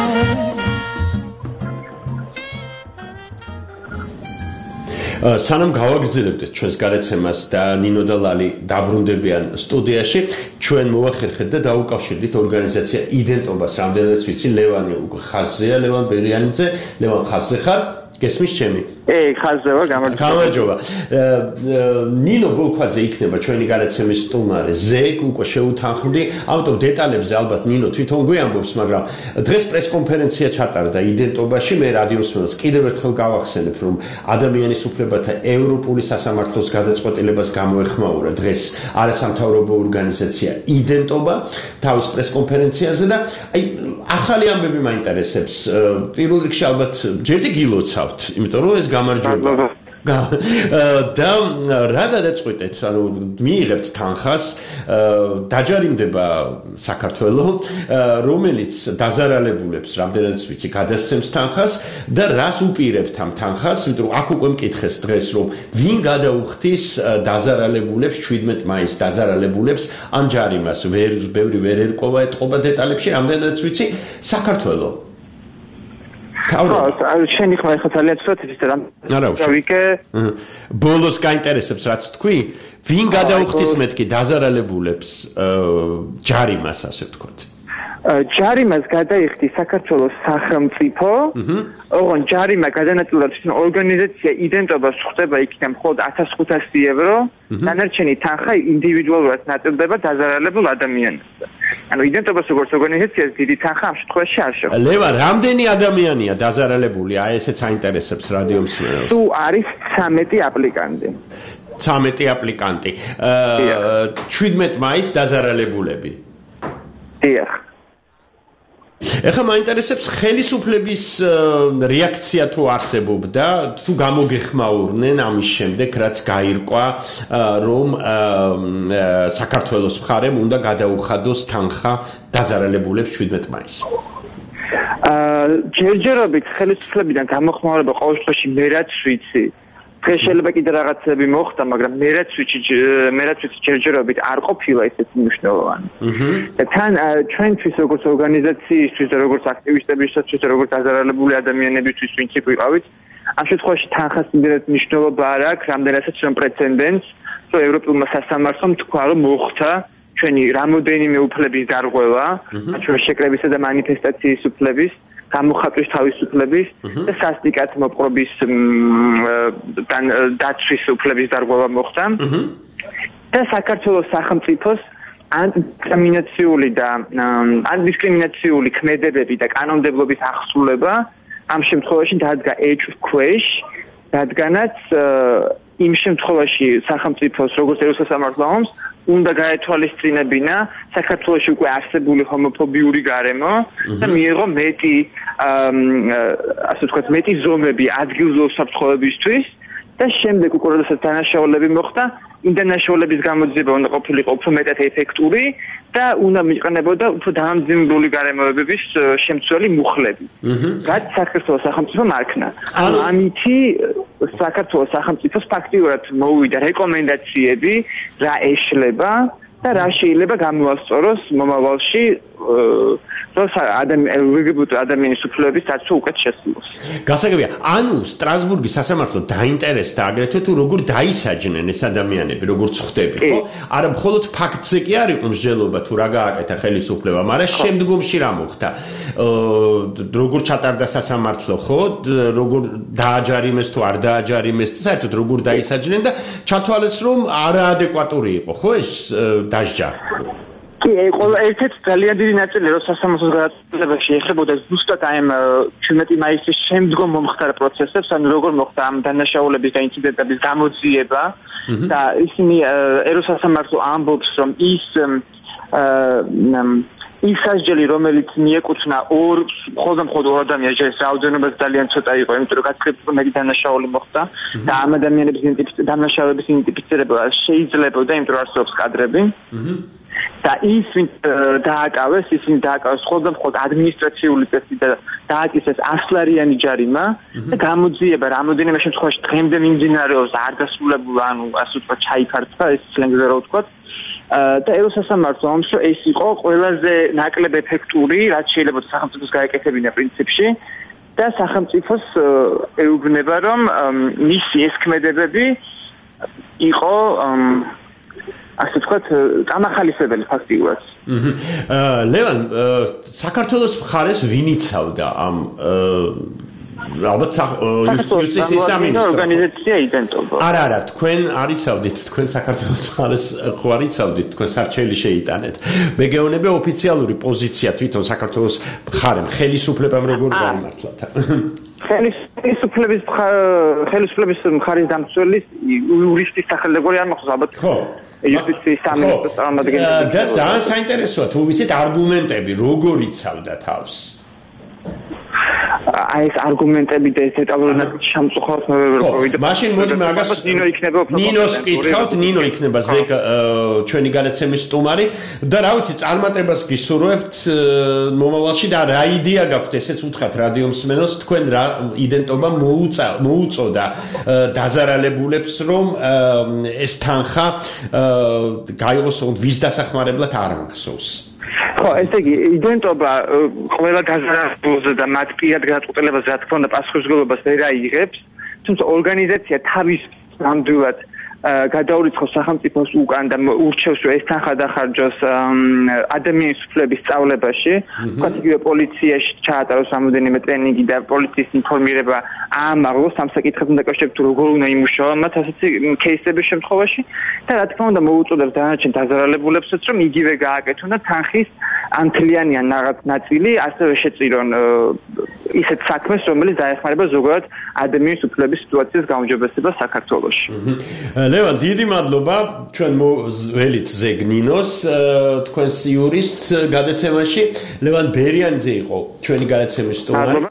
სანამ გავაგრძელებდეთ ჩვენს გადაცემას და ნინო და ლალი დაბრუნდებიან სტუდიაში, ჩვენ მოვახერხეთ და დაუკავშირდით ორგანიზაცია იდენტობას. რამდენადაც ვიცი, ლევანი უკვე ხაზზეა, ლევან ბერიანიძე, ლევან ხაზზე ხარ? გესმის ჩემი?
ე, ხაზზე ვარ, გამარჯობა.
გამარჯობა. ნინო ბოლქვაძე იქნება ჩვენი გადაცემის სტუმარი. ზეგ უკვე შეუთანხმდი, ამიტომ დეტალებზე ალბათ ნინო თვითონ გვიამბობს, მაგრამ დღეს პრესკონფერენცია ჩატარდა იდენტობაში. მე რადიოსმენს კიდევ ერთხელ გავახსენებ, რომ ადამიანის უფლებათა ევროპული სასამართლოს გადაწყვეტილებას გამოეხმაურა დღეს არასამთავრობო ორგანიზაცია იდენტობა თავის პრესკონფერენციაზე და აი ახალი ამბები მაინტერესებს. პირველ რიგში ალბათ ჯერდი გილოცავთ, იმიტომ რომ ეს გამარჯვება. და რა გადაწყვეტეთ, ანუ მიიღებთ თანხას, დაჯარიმდება საქართველოს, რომელიც დაზარალებულებს, რამდენადაც ვიცი, გადასცემს თანხას და რას უპირებთ ამ თანხას, იმიტომ რომ აქ უკვე მკითხეს დღეს, რომ ვინ გადაუხდის დაზარალებულებს ჩვიდმეტ მაისს დაზარალებულებს ამ ჯარიმას, ვერ ბევრი ვერ ერკვა ეთყობა დეტალებში, რამდენადაც ვიცი, საქართველოს
თავი შენი ხმა ხა ძალიან ცოტა ის და დავიკე
ბოლოს გაინტერესებს რაც თქვი ვინ გადაუხდის მეთქი დაზარალებულებს ჯარიმას ასე ვთქვათ
ჯარიმას გადაიხდი საქართველოს სახელმწიფო, ოღონდ ჯარიმა გადანაწილდა თვითონ ორგანიზაცია იდენტობას ხდება იქიდან მხოლოდ ათას ხუთასი ევრო, დანარჩენი თანხა ინდივიდუალურად ნაწილდება დაზარალებულ ადამიანებზე. ანუ იდენტობას როგორც ორგანიზაციას დიდი თანხა ამ შემთხვევაში არ შეხვდა.
ლევან, რამდენი ადამიანია დაზარალებული? აი ესეც აინტერესებს რადიო მსმენელს.
თუ არის ცამეტი აპლიკანტი.
ცამეტი აპლიკანტი. შვიდმეტ მაისს დაზარალებულები.
დიახ.
ეხლა მაინტერესებს ხელისუფლების რეაქცია თუ არსებობდა, თუ გამოგეხმაურნენ ამის შემდეგ, რაც გაირკვა, რომ საქართველოს მხარემ უნდა გადაუხადოს თანხა დაზარალებულებს შვიდმეტ მაისს.
ჯერჯერობით ხელისუფლებიდან გამოხმაურება ყოველ შემთხვევაში მე რაც ვიცი. დღეს შეიძლება კიდე რაღაცები მოხდა, მაგრამ მე რაც ვიცი, მე რაც ვიცი ჯერჯერობით არ ყოფილა ესეთი მნიშვნელოვანი. და თან ჩვენთვის როგორც ორგანიზაციისთვის და როგორც აქტივისტებისთვის და როგორც დაზარალებული ადამიანებისთვის ვინც ვიყავით, ამ შემთხვევაში თანხას იმდენად მნიშვნელობა არ აქვს, რამდენადაც რომ პრეცედენტს, რომ ევროპულმა სასამართლომ თქვა, რომ მოხდა ჩვენი რამოდენიმე უფლების დარღვევა, ჩვენი შეკრებისა და მანიფესტაციის უფლების გამოხატვის თავისუფლების და სასტიკად მოპყრობის დაცვის უფლების დარღვევა მოხდა. და საქართველოს სახელმწიფოს ანტიდისკრიმინაციული და ანტიდისკრიმინაციული ქმედებები და კანონმდებლობის ახსრულება ამ შემთხვევაში დადგა ეჭვ ქვეშ, რადგანაც იმ შემთხვევაში სახელმწიფოს როგორც ეროსასამართლო ომს უნდა გაეთვალისწინებინა საქართველოში უკვე არსებული ჰომოფობიური გარემო და მიიღო მეტი ასე ვთქვათ მეტი ზომები ადგილზეულ საფრთხეებისთვის და შემდეგ უკვე როდესაც დანაშაულები მოხდა იმ დანაშაულების გამოძიება უნდა ყოფილიყო უფრო მეტად ეფექტური და უნდა მიყენებოდა უფრო დამძიმებული გარემოებების შემცველი მუხლები. რაც საქართველოს სახელმწიფომ არქნა. ანუ ამითი საქართველოს სახელმწიფოს ფაქტიურად მოვიდა რეკომენდაციები რა ეშლება და რა შეიძლება გამოასწოროს მომავალში ადამიანის უფლებების დაცვა უკეთ შესულოს.
გასაგებია, ანუ სტრასბურგის სასამართლო დაინტერესდა აგრეთვე თუ როგორ დაისაჯნენ ეს ადამიანები, როგორც ხვდები, ხო? არა მხოლოდ ფაქტზე კი არ იყო მსჯელობა თუ რა გააკეთა ხელისუფლება, მაგრამ შემდგომში რა მოხდა? როგორ ჩატარდა სასამართლო, ხო? როგორ დააჯარიმეს თუ არ დააჯარიმეს, საერთოდ როგორ დაისაჯნენ და ჩათვალეს რომ არაადეკვატური იყო, ხო ეს დასჯა?
კი, ყველა ერთ-ერთი ძალიან დიდი ნაწილი რო სასამართლოს გადაწყვეტილებაში ეხებოდა ზუსტად აი ამ შვიდმეტი მაისის შემდგომ მომხდარ პროცესებს, ანუ როგორ მოხდა ამ დანაშაულების და ინციდენტების გამოძიება და ისინი ეროსასამართლო ამბობს, რომ ის ის სასჯელი, რომელიც მიეკუთვნა ორ მხოლოდ მხოლოდ ორ ადამიანს, ეს რაოდენობა ძალიან ცოტა იყო, იმიტომ რომ გაცხრებით მეტი დანაშაული მოხდა და ამ ადამიანების დანაშაულების იდენტიფიცირება შეიძლებოდა, იმიტომ რომ არსებობს კადრები. და ის დააკავეს, ისინი დააკავეს მხოლოდ მხოლოდ ადმინისტრაციული წესით და დააკისეს ასლარიანი ჯარიმა და გამოძიება რამოდენიმე შემთხვევაში დღემდე მიმდინარეობს არ დასრულებული, ანუ ასე ვთქვათ, ჩაიფარცხა ეს სლენგზე რო ვთქვათ. და ეროსასამართლო ომს ეს იყო ყველაზე ნაკლებ ეფექტური, რაც შეიძლება სახელმწიფოს გაეკეთებინა პრინციპში და სახელმწიფოს ეუბნება, რომ მისი ეს ქმედებები იყო ასე ვთქვათ, გამახალისებელი ფაქტიურად.
ლევან, საქართველოს მხარეს ვინ იცავდა ამ ალბათ იუსტიციის სამინისტრო
ორგანიზაცია იდენტობა.
არა, არა, თქვენ არ იცავდით, თქვენ საქართველოს მხარეს ხო არ იცავდით, თქვენ სარჩელი შეიტანეთ. მე გეუბნები ოფიციალური პოზიცია თვითონ საქართველოს მხარემ, ხელისუფლებამ როგორ გაიმართლათ.
ხელისუფლების ხელისუფლების მხარის დამცველის იურისტის სახელმწიფო არ მოხდა ალბათ.
ხო.
იუსტიციის სამინისტროს წარმომადგენელი.
და ძალიან საინტერესოა, თუ ვიცით არგუმენტები როგორ იცავდა თავს.
აი ეს არგუმენტები და ეს დეტალური ნაწილი შემწუხარს მე ვერ ვიყავი და
მაშინ მოდი მაგას
ნინო იქნება
ნინოს კითხავთ, ნინო იქნება ზეგ ჩვენი გადაცემის სტუმარი და რა ვიცი წარმატებას გისურვებთ მომავალში და რა იდეა გაქვთ ესეც უთხრათ რადიო მსმენელს, თქვენ რა იდენტობა მოუწა მოუწოდა დაზარალებულებს, რომ ეს თანხა გაიღოს ვის დასახმარებლად არ მახსოვს.
ხო, ესე იგი, იდენტობა ყველა გაზარალებულზე და მათ პირად გადაწყვეტილებაზე, რა თქმა უნდა, პასუხისმგებლობას ვერ აიღებს, თუმცა ორგანიზაცია თავის ნამდვილად გადაურიცხავს სახელმწიფოს უკან და ურჩევს რომ ეს თანხა დახარჯოს ადამიანის უფლების სწავლებაში, თქვათ იგივე პოლიციაში ჩაატაროს რამოდენიმე ტრენინგი და პოლიციის ინფორმირება აამაღლოს ამ საკითხებთან დაკავშირებით თუ როგორ უნდა იმუშავა მათ ასეთი кейსების შემთხვევაში და რა თქმა უნდა მოუწოდებს დანარჩენ დაზარალებულებსაც რომ იგივე გააკეთონ და თანხის ან თლიანიან რაღაც ნაწილი ასევე შეწირონ ისეთ საქმეს რომელიც დაეხმარება ზოგადად ადამიანის უფლების სიტუაციის გაუმჯობესებას საქართველოში.
ლევან, დიდი მადლობა ჩვენ ველით ზეგნინოს თქვენს იურისტს გადაცემაში. ლევან ბერიანიძე იყო ჩვენი გადაცემის სტუმარი.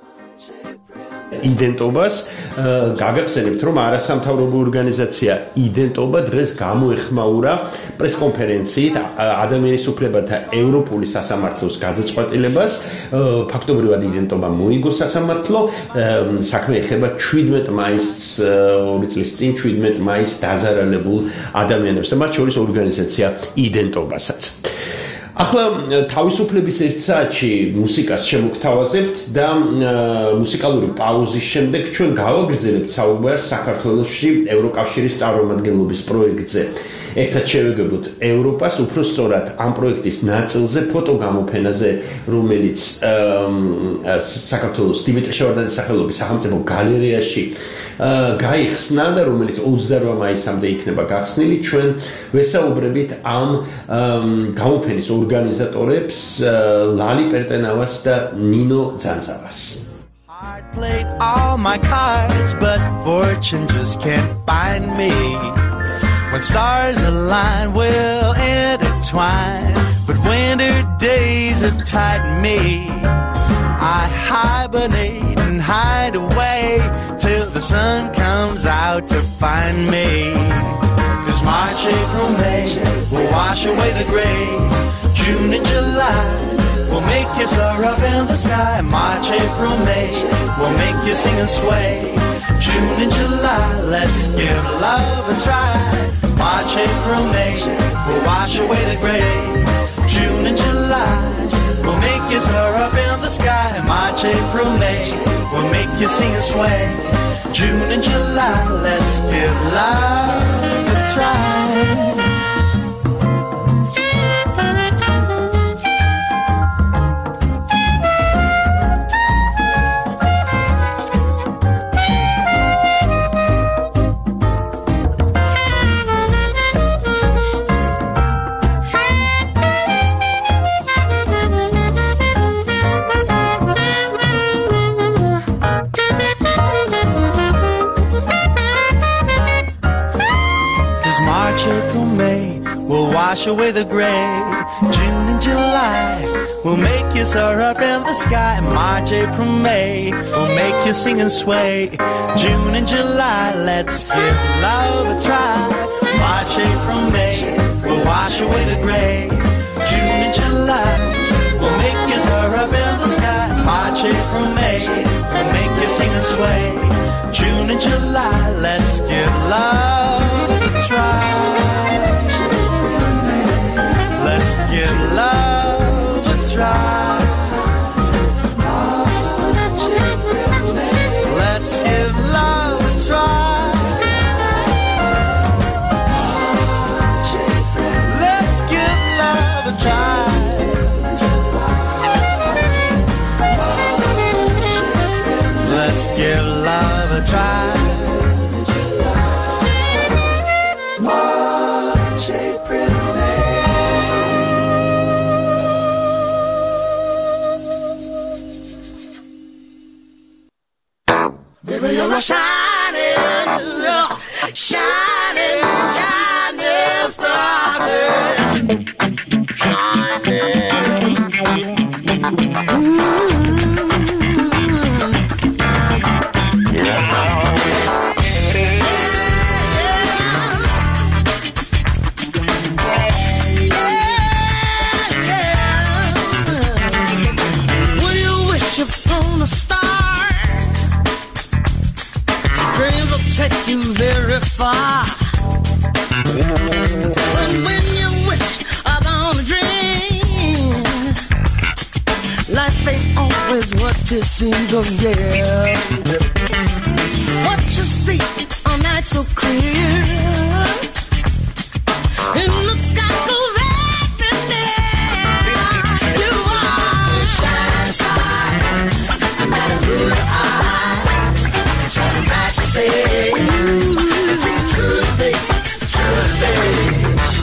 იდენტობას გაგახსენებთ რომ არასამთავრობო ორგანიზაცია იდენტობა დღეს გამოეხმაურა პრესკონფერენციით ადამიანის უფლებათა ევროპული სასამართლოს გადაწყვეტილებას ფაქტობრივად იდენტობა მოიგო სასამართლო საქმე ეხება შვიდმეტ მაისს ორი წლის წინ შვიდმეტ მაისს დაზარალებულ ადამიანებს და მათ შორის ორგანიზაცია იდენტობასაც. ახლა თავისუფლების ერთ საათში მუსიკას შემოგთავაზებთ და მუსიკალური პაუზის შემდეგ ჩვენ გავაგრძელებთ საუბარს საქართველოში ევროკავშირის წარმომადგენლობის პროექტზე. ერთად შევეგებოთ ევროპას, უფრო სწორად ამ პროექტის ნაწილზე, ფოტოგამოფენაზე, რომელიც საქართველოს დიმიტრი შევარდნაძის სახელობის სახელმწიფო გალერეაში გაიხსნა და რომელიც ოცდარვა მაისამდე იქნება გახსნილი. ჩვენ ვესაუბრებით ამ გამოფენის ორგანიზატორებს ლალი პერტენავას და ნინო ძანძავას.
I played all my cards, but fortune just can't find me. When stars align, we'll intertwine, but winter days have tightened me. I hibernate and hide away till the sun comes out to find me. 'Cause March, April, May will wash away the gray. June and July will make you soar up in the sky. March, April, May will make you sing and sway. June and July, let's give love a try. March, April, May will wash away the gray. June and July will make you soar up in the sky. March, April, May will make you sing and sway. June and July, let's give love a try. Wash away the gray. June and July will make you soar up in the sky. March, April, May will make you sing and sway. June and July, let's give love a try. March, April, May will wash away the gray. June and July will make you soar up in the sky. March, April, May will make you sing and sway. June and July, let's give love a try. Let's give love a try. Let's give love a try. Let's give love a try. Let's give love a try. Shining, shining, shining star, shining. Will you wish upon a star? Dreams will take you very far. But when you wish upon a dream, life ain't always what it seems, oh yeah. What you see on that
light so clear. In the sky so red, you are a shining star. I got a good eye, shining bright to say, truly, babe, truly, babe.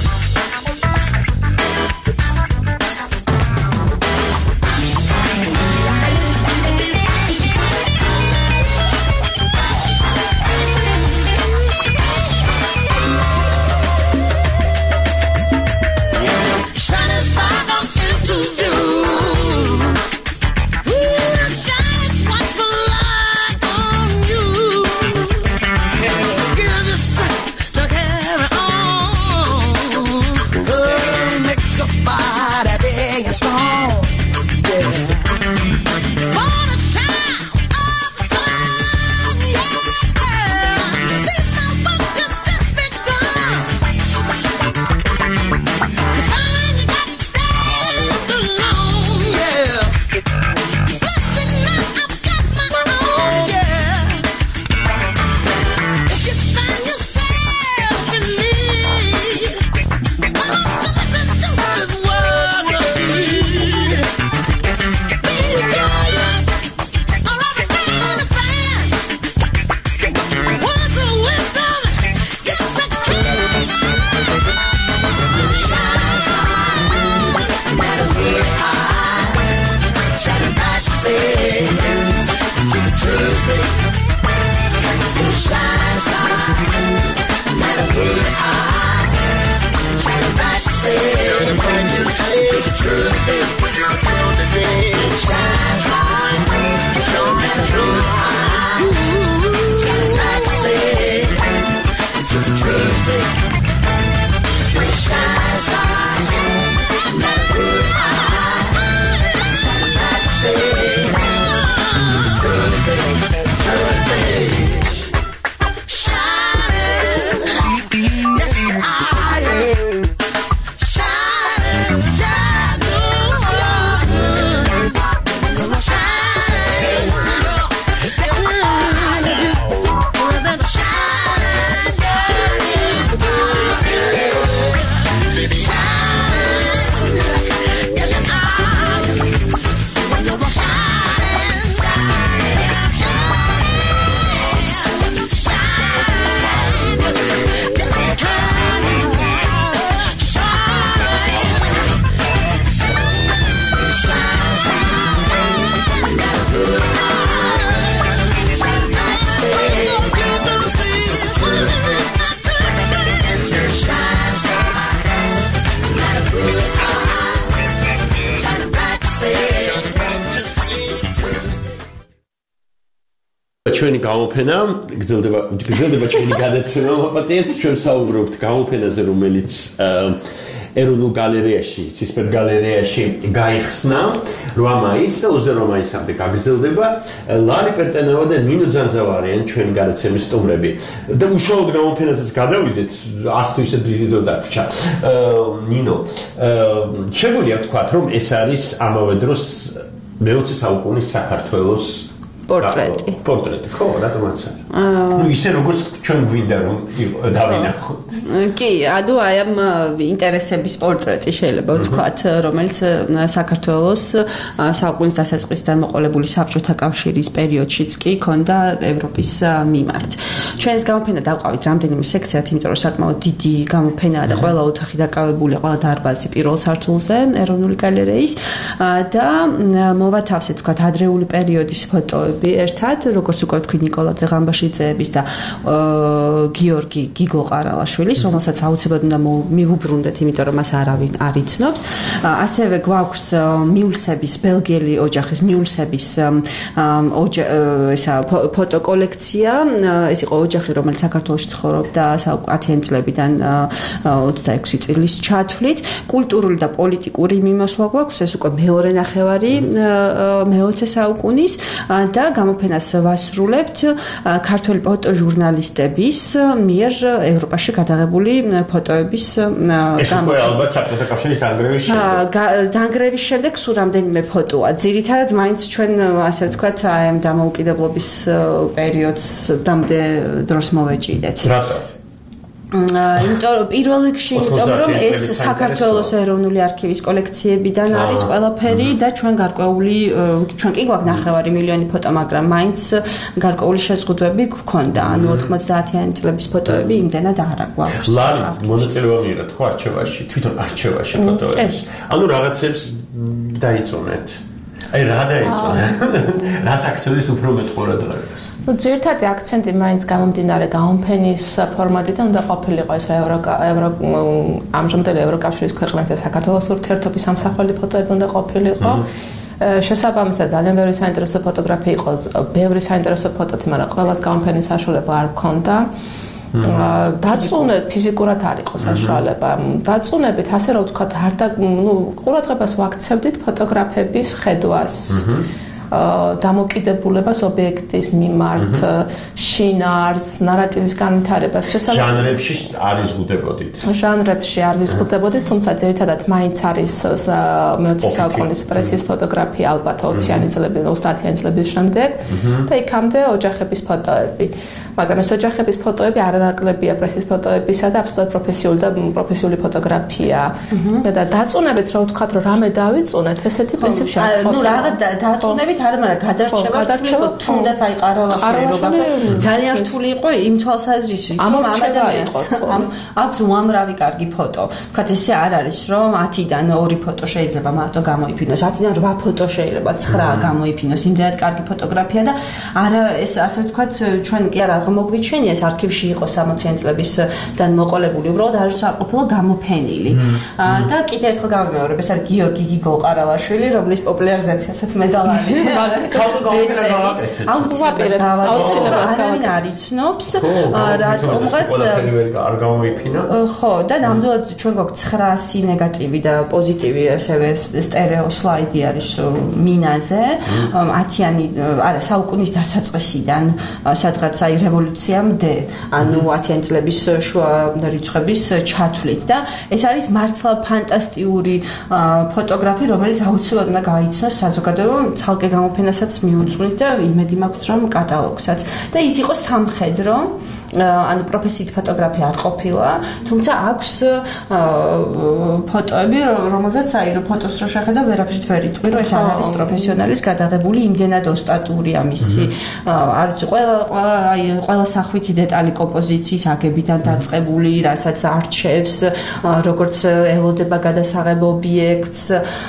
ჩვენი გამოფენა გრძელდება გრძელდება ჩვენი გადაცემა მაპატიეთ ჩვენ საუბრობთ გამოფენაზე რომელიც ეროვნულ გალერეაში ცისფერ გალერეაში გაიხსნა რვა მაისს და ოცდაოთხ მაისამდე გაგრძელდება ლალი პერტენავა და ნინო ძანძავარიან ჩვენი გადაცემის სტუმრები და უშუალოდ გამოფენაზეც გადავიდეთ არც თუ ისე დიდი დრო დაგვრჩა ნინო შეგვიძლია ვთქვათ რომ ეს არის ამავე დროს მეოცე საუკუნის საქართველოს
პორტრეტი.
პორტრეტი, ხო, რატომაც არის? ნუ ისე როგორც ჩვენ გვინდა რომ დავინახოთ.
კი, ანუ აი ამ ინტერესების პორტრეტი შეიძლება ვთქვათ, რომელიც საქართველოს საუკუნის დასაწყისს დამოყოლებული საბჭოთა კავშირის პერიოდშიც კი ქონდა ევროპის მიმართ. ჩვენს გამოფენა დავყავით რამდენიმე სექციად, იმიტომ რომ საკმაოდ დიდი გამოფენაა და ყველა ოთახი დაკავებულია, ყველა დარბაზი პირველ სართულზე ეროვნული გალერეის და მოვათავსეთ ვთქვათ ადრეული პერიოდის ფოტოები ერთად, როგორც უკვე ვთქვი ნიკოლაძე ღამბაშიძეების და გიორგი გიგლო-ყარალაშვილის, რომელსაც აუცილებლად უნდა მივუბრუნდეთ, იმიტომ რომ მას არავინ არ იცნობს. ასევე გვაქვს მიულსების, ბელგიელი ოჯახის მიულსების ესა ფოტოკოლექცია. ეს იყო ოჯახი, რომელიც საქართველოში ცხოვრობდა ათიანი წლებიდან ოცდაექვსი წლის ჩათვლით. კულტურული და პოლიტიკური მიმოსვლა გვაქვს, ეს უკვე მეორე ნახევარი მეოცე საუკუნის და გამოფენას ვასრულებთ ქართველი ფოტოჟურნალისტების მიერ ევროპაში გადაღებული ფოტოების
ეს უკვე ალბათ საბჭოთა კავშირის დანგრევის შემდეგ
დანგრევის შემდეგ სულ რამდენიმე ფოტოა. ძირითადად მაინც ჩვენ ასე ვთქვათ აი ამ დამოუკიდებლობის პერიოდს დამდე დროს მოვეჭიდეთ.
რატო?
იმიტომ პირველ რიგში იმიტომ რომ ეს საქართველოს ეროვნული არქივის კოლექციებიდან არის ყველაფერი და ჩვენ გარკვეული ჩვენ კი გვაქვს ნახევარი მილიონი ფოტო, მაგრამ მაინც გარკვეული შეზღუდვები გვქონდა. ანუ ოთხმოცდაათიანი წლების ფოტოები იმდენად არ აქვს.
ლალი მონაწილეობა მიიღეთ ხო არჩევაში, თვითონ არჩევაში ფოტოების. ანუ რაღაცებს დაიწონეთ. აი რა დაიწონეთ? რას აქცევით უფრო მეტ ყურადღებას?
ну ძირითადი აქცენტი მაინც გამომდინარე გამოფენის ფორმატიდან უნდა ყოფილიყო ეს евро евро ამჟამად ევროკავშირის ქვეყნებთან და საქართველოს ურთიერთობის სამსახველი ფოტოები უნდა ყოფილიყო. შესაბამისად ძალიან ბევრი საინტერესო ფოტოგრაფია იყო, ბევრი საინტერესო ფოტოთი, მაგრამ ყველას გამოფენის საშუალება არ ჰქონდა. დაწუნებით ფიზიკურად არ იყო საშუალება. დაწუნებით ასე რომ ვთქვათ, არ და ну ყურადღებას ვაქცევდით ფოტოგრაფების ხედვას. დამოკიდებულებას ობიექტის მიმართ, შინაარს, ნარატივის განვითარებას, შესაძლოა
ჟანრებში არ იზღუდებოდით.
ჟანრებში არ იზღუდებოდით, თუმცა ძირითადად მაინც არის მეოცე საუკუნის პრესის ფოტოგრაფია ალბათ ოციანი წლების, ოცდაათიანი წლების შემდეგ და იქამდე ოჯახების ფოტოები. მაგრამ ეს ოჯახების ფოტოები არანაკლებია პრესის ფოტოებისა და აბსოლუტურად პროფესიული და პროფესიული ფოტოგრაფია. და დაწუნებით რა ვთქვათ, რომ რამე დავიწუნეთ, ესეთი პრინციპი შეაწყობილია.
ну რაღაც დაწუნებით არ მაგრამ გადარჩევა რთული თუნდაც აი ყარალაშვილი როგორც ძალიან რთული იყო იმ თვალსაზრისით რომ ამ ადამიანს აქვს უამრავი კარგი ფოტო. ვთქვათ ესე არ არის რომ ათიდან ორი ფოტო შეიძლება მარტო გამოიფინოს, ათიდან რვა ფოტო შეიძლება ცხრა გამოიფინოს, იმდენად კარგი ფოტოგრაფია და არა ეს ასე ვთქვათ ჩვენ კი არა მოგვიჩვენია ეს არქივში იყო სამოციანი წლებისდან მოყოლებული, უბრალოდ არის საყოფილო გამოფენილი. და კიდე ერთხელ გავიმეორებ, ეს არის გიორგი გიგოლ-ყარალაშვილი, რომლის პოპულარიზაციასაც მედალარი აუცილებლად აუცილებლად არავინ არ იცნობს რატომღაც
არ გამოიფინა
ხო და ნამდვილად ჩვენ გვაქვს ცხრაასი ნეგატივი და პოზიტივი ასევე სტერეო სლაიდი არის მინაზე ათიანი არა საუკუნის დასაწყისიდან სადღაც აი რევოლუციამდე ანუ ათიანი წლების შუა რიცხვების ჩათვლით და ეს არის მართლა ფანტასტიკური ფოტოგრაფი რომელიც აუცილებლად უნდა გაიცნოს საზოგადოებამ ცალკე გამოფენასაც მიუძღვნით და იმედი მაქვს რომ კატალოგსაც და ის იყო სამხედრო ანუ პროფესიით ფოტოგრაფია არ ყოფილა თუმცა აქვს ფოტოები რომელზეც აი რომ ფოტოს რო შეხედა ვერაფრით ვერ იტყვი რომ ეს არ არის პროფესიონალის გადაღებული იმდენად ოსტატურია მისი არ ვიცი ყველა ყველა აი ყველა სახვითი დეტალი კომპოზიციის აგებიდან დაწყებული რასაც არჩევს როგორც ელოდება გადასაღებ ობიექტს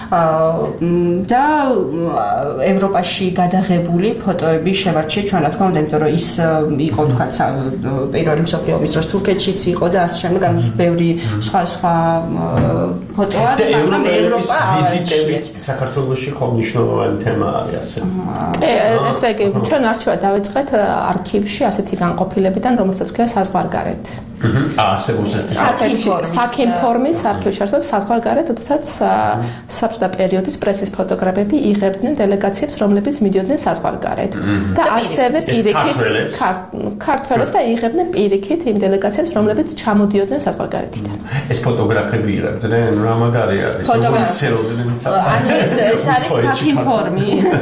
და ევროპაში გადაღებული ფოტოები შევარჩიე ჩვენ რა თქმა უნდა იმიტომ რომ ის იყო თქვა პირველი მსოფლიო ომის დროს თურქეთშიც იყო და ასე შემდეგ ანუ ბევრი სხვა სხვა ფოტოა და მაგრამ ევროპა
ვიზიტებით საქართველოში ხომ მნიშვნელოვანი თემა არის ასე
ესე იგი ჩვენ არჩევა დავიწყეთ არქივში ასეთი განყოფილებიდან რომელსაც ქვია საზღვარგარეთ
არსებობს ეს
საქიმ ფორმის არქივში არსებობს საზღვარგარეთ როდესაც საბჭოთა პერიოდის პრესის ფოტოგრაფები იღებდნენ დელეგაციებს რომლებიც მიდიოდნენ საზღვარგარეთ და ასევე პირიქით ქართველებს და იღებდნენ პირიქით იმ დელეგაციებს რომლებიც ჩამოდიოდნენ საზღვარგარეთიდან
ეს ფოტოგრაფები იღებდნენ რა მაგარი არის
ფოტოგრაფიოდნენ ანუ ეს ეს არის საქიმ ფორმი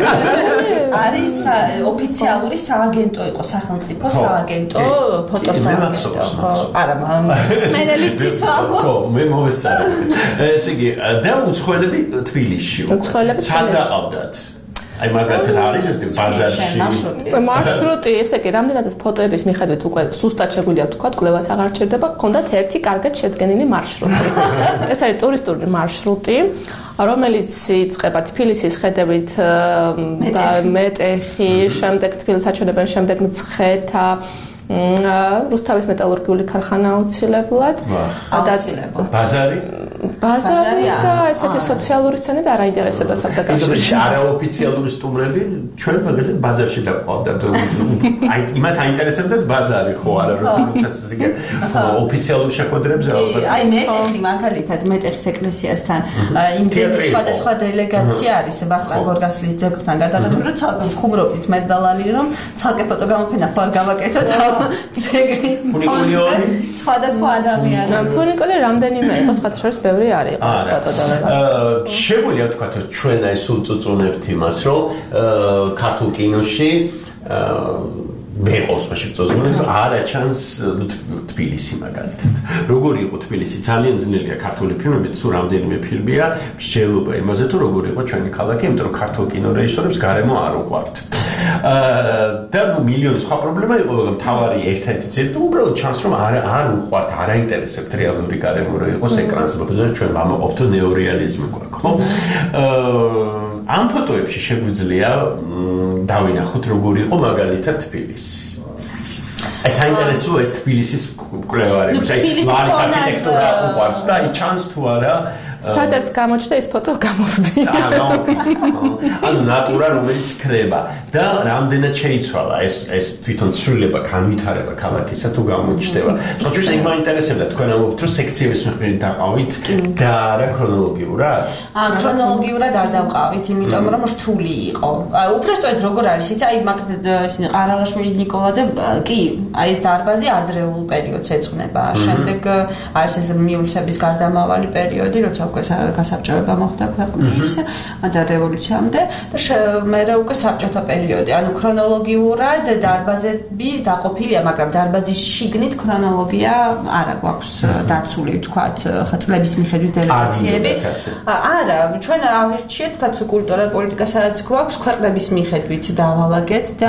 არის ოფიციალური სააგენტო იყო სახელმწიფო სააგენტო ფოტოსააგენტო არა სმენელისთვის ვამბობ
ხო მე მოვესწარი ესე იგი და უცხოელები თბილისში სად დაყავდათ აი მაგალითად არის ეს ბაზარში
მარშრუტი ესე იგი რამდენადაც ფოტოების მიხედვით უკვე სუსტად შეგვიძლია ვთქვათ კვლევაც აღარ ჭირდება გქონდათ ერთი კარგად შედგენილი მარშრუტი ეს არის ტურისტული მარშრუტი რომელიც იწყება თბილისის ხედებით და მეტეხი შემდეგ თბილისს აჩვენებენ შემდეგ მცხეთა რუსთავის მეტალურგიული ქარხანა აუცილებლად
და ბაზარი
ბაზარი და ესეთი სოციალური სცენები არ აინტერესებდა საბდაკავშირში.
არაოფიციალური სტუმრები ჩვენ მაგალითად ბაზარში დაყვავდათ. აი იმათ აინტერესებდათ ბაზარი ხო არა როცა ისე ოფიციალურ შეხვედრებზე ალბათ.
აი მეტეხი მაგალითად მეტეხის ეკლესიასთან იმდენი სხვადასხვა დელეგაცია არის ვახტანგ გორგასლის ძეგლთან გადაღებული რომ ცალკე ხუმრობდით მე და ლალი რომ ცალკე ფოტო გამოფენა ხო არ გავაკეთოთ ძეგლის სხვადასხვა ადამიანი.
ფუნიკოლი რამდენიმე იყო სხვადასხვა ბევრი არის ფოტო დელეგაცია.
შეგვიძლია თქვა რომ ჩვენ აი სულ წუწუნებთ იმას რომ ქართულ კინოში მეყოს მაშინ წოზმულებს არა ჩანს თბილისი მაგალითად. როგორი იყო თბილისი? ძალიან ძნელია ქართული ფილმებით, სულ რამდენიმე ფილმია მსჯელობა იმაზე თუ როგორი იყო ჩვენი ქალაქი, იმიტომ რომ ქართულ კინორეჟისორებს გარემო არ უყვართ. და ნუ მილიონი სხვა პრობლემა იყო, მაგრამ თავარი ერთ-ერთი ძირითადი უბრალოდ ჩანს რომ არ არ უყვართ, არ აინტერესებთ რეალური გარემო რო იყოს ეკრანზე, მოხდა ჩვენ ვამაყობთ ნეორეალიზმი გვაქვს, ხო? ამ ფოტოებში შეგვიძლია დავინახოთ როგორი იყო მაგალითად თბილისი. ეს საინტერესოა ეს თბილისის კვლევარები. აი არქიტექტურა უყვარს და აი ჩანს თუ არა
სადაც გამოჩნდა ეს ფოტო გამოვიდა.
ანუ ნატურა რომელიც ქრება და რამდენად შეიცვალა ეს ეს თვითონ ცვლილება, განვითარება ქალაქისა თუ გამოჩნდება. სწორედ ის მაინტერესებდა თქვენ ამბობთ რომ სექციების მიხედვით დაყავით და არა ქრონოლოგიურად?
აა ქრონოლოგიურად არ დავყავით, იმიტომ რომ რთული იყო. აი უფრო სწორედ როგორ არის იცი, აი მაგალითად ისინი ყარალაშვილი ნიკოლაძე კი, აი ეს დარბაზი ადრეულ პერიოდს ეძღვნება. შემდეგ არის ეს მიურსების გარდამავალი პერიოდი, როცა უკვე გასაბჭოება მოხდა ქვეყნის და რევოლუციამდე და მე უკვე საბჭოთა პერიოდი. ანუ ქრონოლოგიურად დარბაზები დაყოფილია, მაგრამ დარბაზის შიგნით ქრონოლოგია არა გვაქვს დაცული, ვთქვათ, წლების მიხედვით დელეგაციები. არა, ჩვენ ავირჩიეთ, ვთქვათ, კულტურა და პოლიტიკა სადაც გვაქვს, ქვეყნების მიხედვით დავალაგეთ და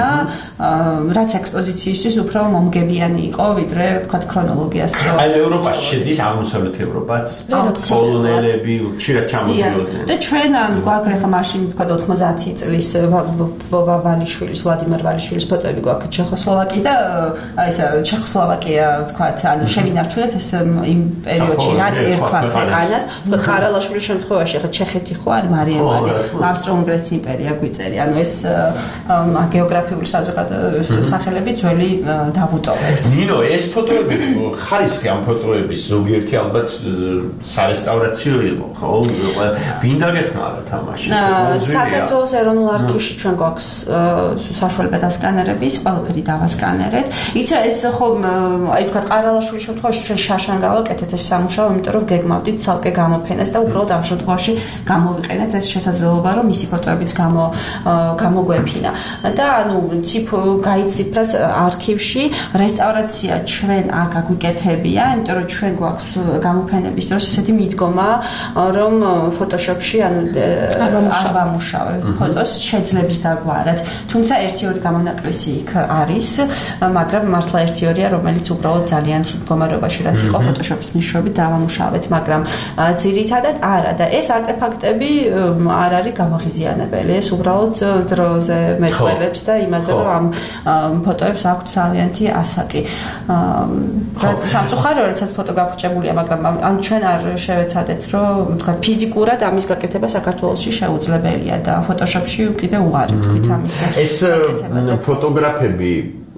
რაც ექსპოზიციისთვის უფრო მომგებიანი იყო, ვიდრე ვთქვათ ქრონოლოგიას.
აი ევროპაში შედის აღმოსავლეთ ევროპაც, პოლონელები ხშირად ჩამოდიოდნენ.
და ჩვენ ან გვაქვს ახლა მაშინ თქვა ოთხმოცდაათი წლის ვალიშვილის, ვლადიმერ ვალიშვილის ფოტოები გვაქვს ჩეხოსლოვაკიის და აი ეს ჩეხოსლოვაკია თქვა, ანუ შევინარჩუნეთ ეს იმ პერიოდში რაც ერქვა ქვეყანას, თქვა ყარალაშვილის შემთხვევაში ახლა ჩეხეთი ხო არის მარიამადი, ავსტრო-უნგრეთის იმპერია გვიწერია, ანუ ეს გეოგრაფიული საზოგადო სახელები ძველი დავუტოვეთ.
ნინო, ეს ფოტოები ხარისხი ამ ფოტოების ზოგიერთი ალბათ სარესტავრაციო იყო, ხო? ვინ დაგეხმარა თამაში?
საქართველოს ეროვნულ არქივში ჩვენ გვაქვს საშუალება დასკანერების, ყველაფერი დავასკანერეთ. იცი ეს ხო აი თქვა ყარალაშვილის შემთხვევაში ჩვენ შაშან გავაკეთეთ ეს სამუშაო, იმიტომ რომ გეგმავდით ცალკე გამოფენას და უბრალოდ ამ შემთხვევაში გამოვიყენეთ ეს შესაძლებლობა, რომ მისი ფოტოებიც გამო გამოგვეფინა. და ანუ ციფ გაიციფრას არქივში რესტავრაცია ჩვენ არ გაგვიკეთებია, იმიტომ რომ ჩვენ გვაქვს გამოფენების დროს ესეთი მიდგომა, რომ ფოტოშოპში ანუ არ ვამუშავებთ ფოტოს, შეძლებს დაგვარად. თუმცა ერთი-ორი გამონაკლისი იქ არის, მაგრამ მართლა ერთი-ორია, რომელიც უბრალოდ ძალიან ცუდ მდგომარეობაში რაც იყო ფოტოშოპის მნიშვნელობით დავამუშავეთ, მაგრამ ძირითადად არა და ეს არტეფაქტები არ არის გამაღიზიანებელი, ეს უბრალოდ დროზე მეტყველებს და იმაზე რომ ამ ფოტოებს აქვს თავიანთი ასაკი. რაც სამწუხაროა, როდესაც ფოტო გაფუჭებულია, მაგრამ ან ჩვენ არ შევეცადეთ, რომ თქვა ფიზიკურად ამის გაკეთება საქართველოში შეუძლებელია და ფოტოშოპში კიდე უარი ვთქვით ამის.
ეს ფოტოგრაფები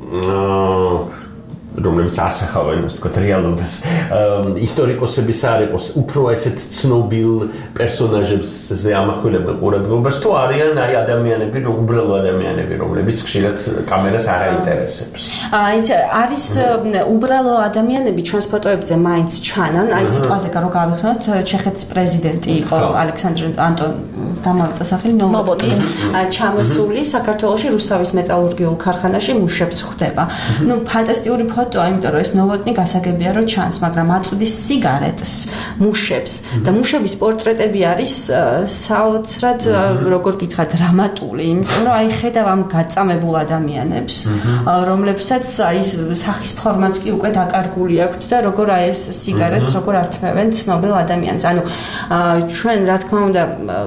რომლებიც ასახავენ ასე ვთქვათ რეალობას ისტორიკოსების არ იყოს უფრო ესეთ ცნობილ პერსონაჟებზე ამახვილებენ ყურადღებას თუ არიან აი ადამიანები უბრალო ადამიანები რომლებიც ხშირად კამერას არ აინტერესებს.
აი არის უბრალო ადამიანები ჩვენს ფოტოებზე მაინც ჩანან, აი სიტყვაზე რო გავიხსენოთ ჩეხეთის პრეზიდენტი იყო ალექსანდრე ანტონ დამალწა სახელი ნოვოტნი ჩამოსული საქართველოში რუსთავის მეტალურგიულ ქარხანაში მუშებს ხვდება. ნუ ფანტასტიკური ფოტოა, იმიტომ რომ ეს ნოვოტნი გასაგებია რომ ჩანს, მაგრამ აწუდის სიგარეტს მუშებს და მუშების პორტრეტები არის საოცრად როგორ გითხრა დრამატული, იმიტომ რომ აი ხედავ ამ გაწამებულ ადამიანებს, რომლებსაც აი სახის ფორმაც კი უკვე დაკარგული აქვთ და როგორ აი ეს სიგარეტს როგორ ართმევენ ცნობილ ადამიანს. ანუ ჩვენ რა თქმა უნდა გამოფენის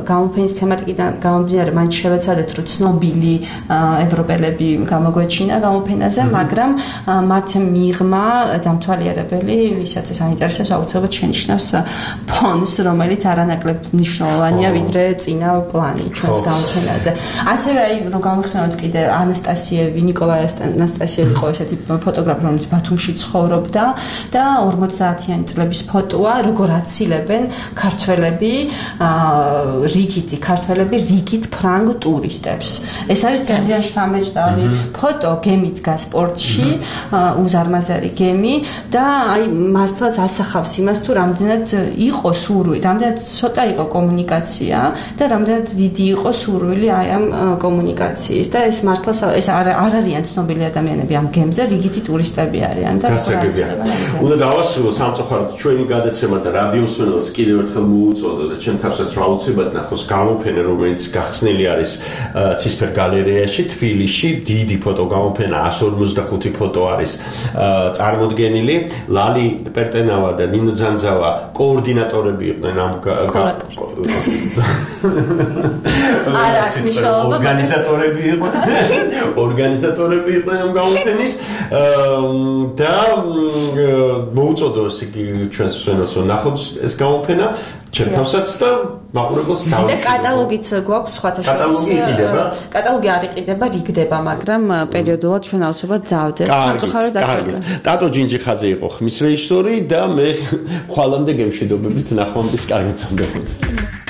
გამოფენის თემატიკიდან გამომდინარე, მაინც შევეცადეთ, რომ ცნობილი ევროპელები გამოგვეჩინა გამოფენაზე, მაგრამ მათ მიღმა დამთვალიერებელი, ვისაც ეს აინტერესებს, აუცილებლად შენიშნავს ფონს, რომელიც არანაკლებ მნიშვნელოვანია, ვიდრე წინა პლანი ჩვენს გამოფენაზე. ასევე აი რომ გავიხსენოთ კიდე ანასტასიევი, ნიკოლაი ანასტასიევი იყო ესეთი ფოტოგრაფი, რომელიც ბათუმში ცხოვრობდა და ორმოცდაათიანი წლების ფოტოა, როგორ აცილებენ ქართველები, რიგითი ქართველები რიგით ფრანგ ტურისტებს. ეს არის ძალიან შთამბეჭდავი ფოტო, გემი დგას პორტში, უზარმაზარი გემი და აი მართლაც ასახავს იმას, თუ რამდენად იყო სურვილი, რამდენად ცოტა იყო კომუნიკაცია და რამდენად დიდი იყო სურვილი აი ამ კომუნიკაციის და ეს მართლა ეს არ არიან ცნობილი ადამიანები ამ გემზე, რიგითი ტურისტები არიან და
უნდა დავასრულო სამწუხაროდ ჩვენი გადაცემა და რადიო მსმენელს კიდევ ერთხელ მოუწოდო და ჩემ თავსაც რა უცებად ნახოს გამოფენა, რომელიც გახსნილი არის ცისფერ გალერეაში თბილისში, დიდი ფოტო გამოფენა, εκατს ორმოცდახუთი ფოტო არის წარმოდგენილი. ლალი პერტენავა და ნინო ძანძავა კოორდინატორები იყვნენ ამ
არა, მნიშვნელობა
ორგანიზატორები იყვნენ. ორგანიზატორები იყვნენ ამ გამოფენის და მოუწოდო ესე იგი ჩვენს მსმენელს რომ ნახოთ ეს გამოფენა, ჩემ თავსაც და მაყურებელს თავში.
და კატალოგიც გვაქვს სხვათა შორის.
კატალოგი იყიდება?
კატალოგი არ იყიდება, რიგდება, მაგრამ პერიოდულად ჩვენ აუცილებლად დავდებთ.
სამწუხაროდ კარგი. ტატო ჯინჯიხაძე იყო ხმის რეჟისორი და მე ხვალამდე გემშვიდობებით ნახვამდის კარგად წამდებოდი.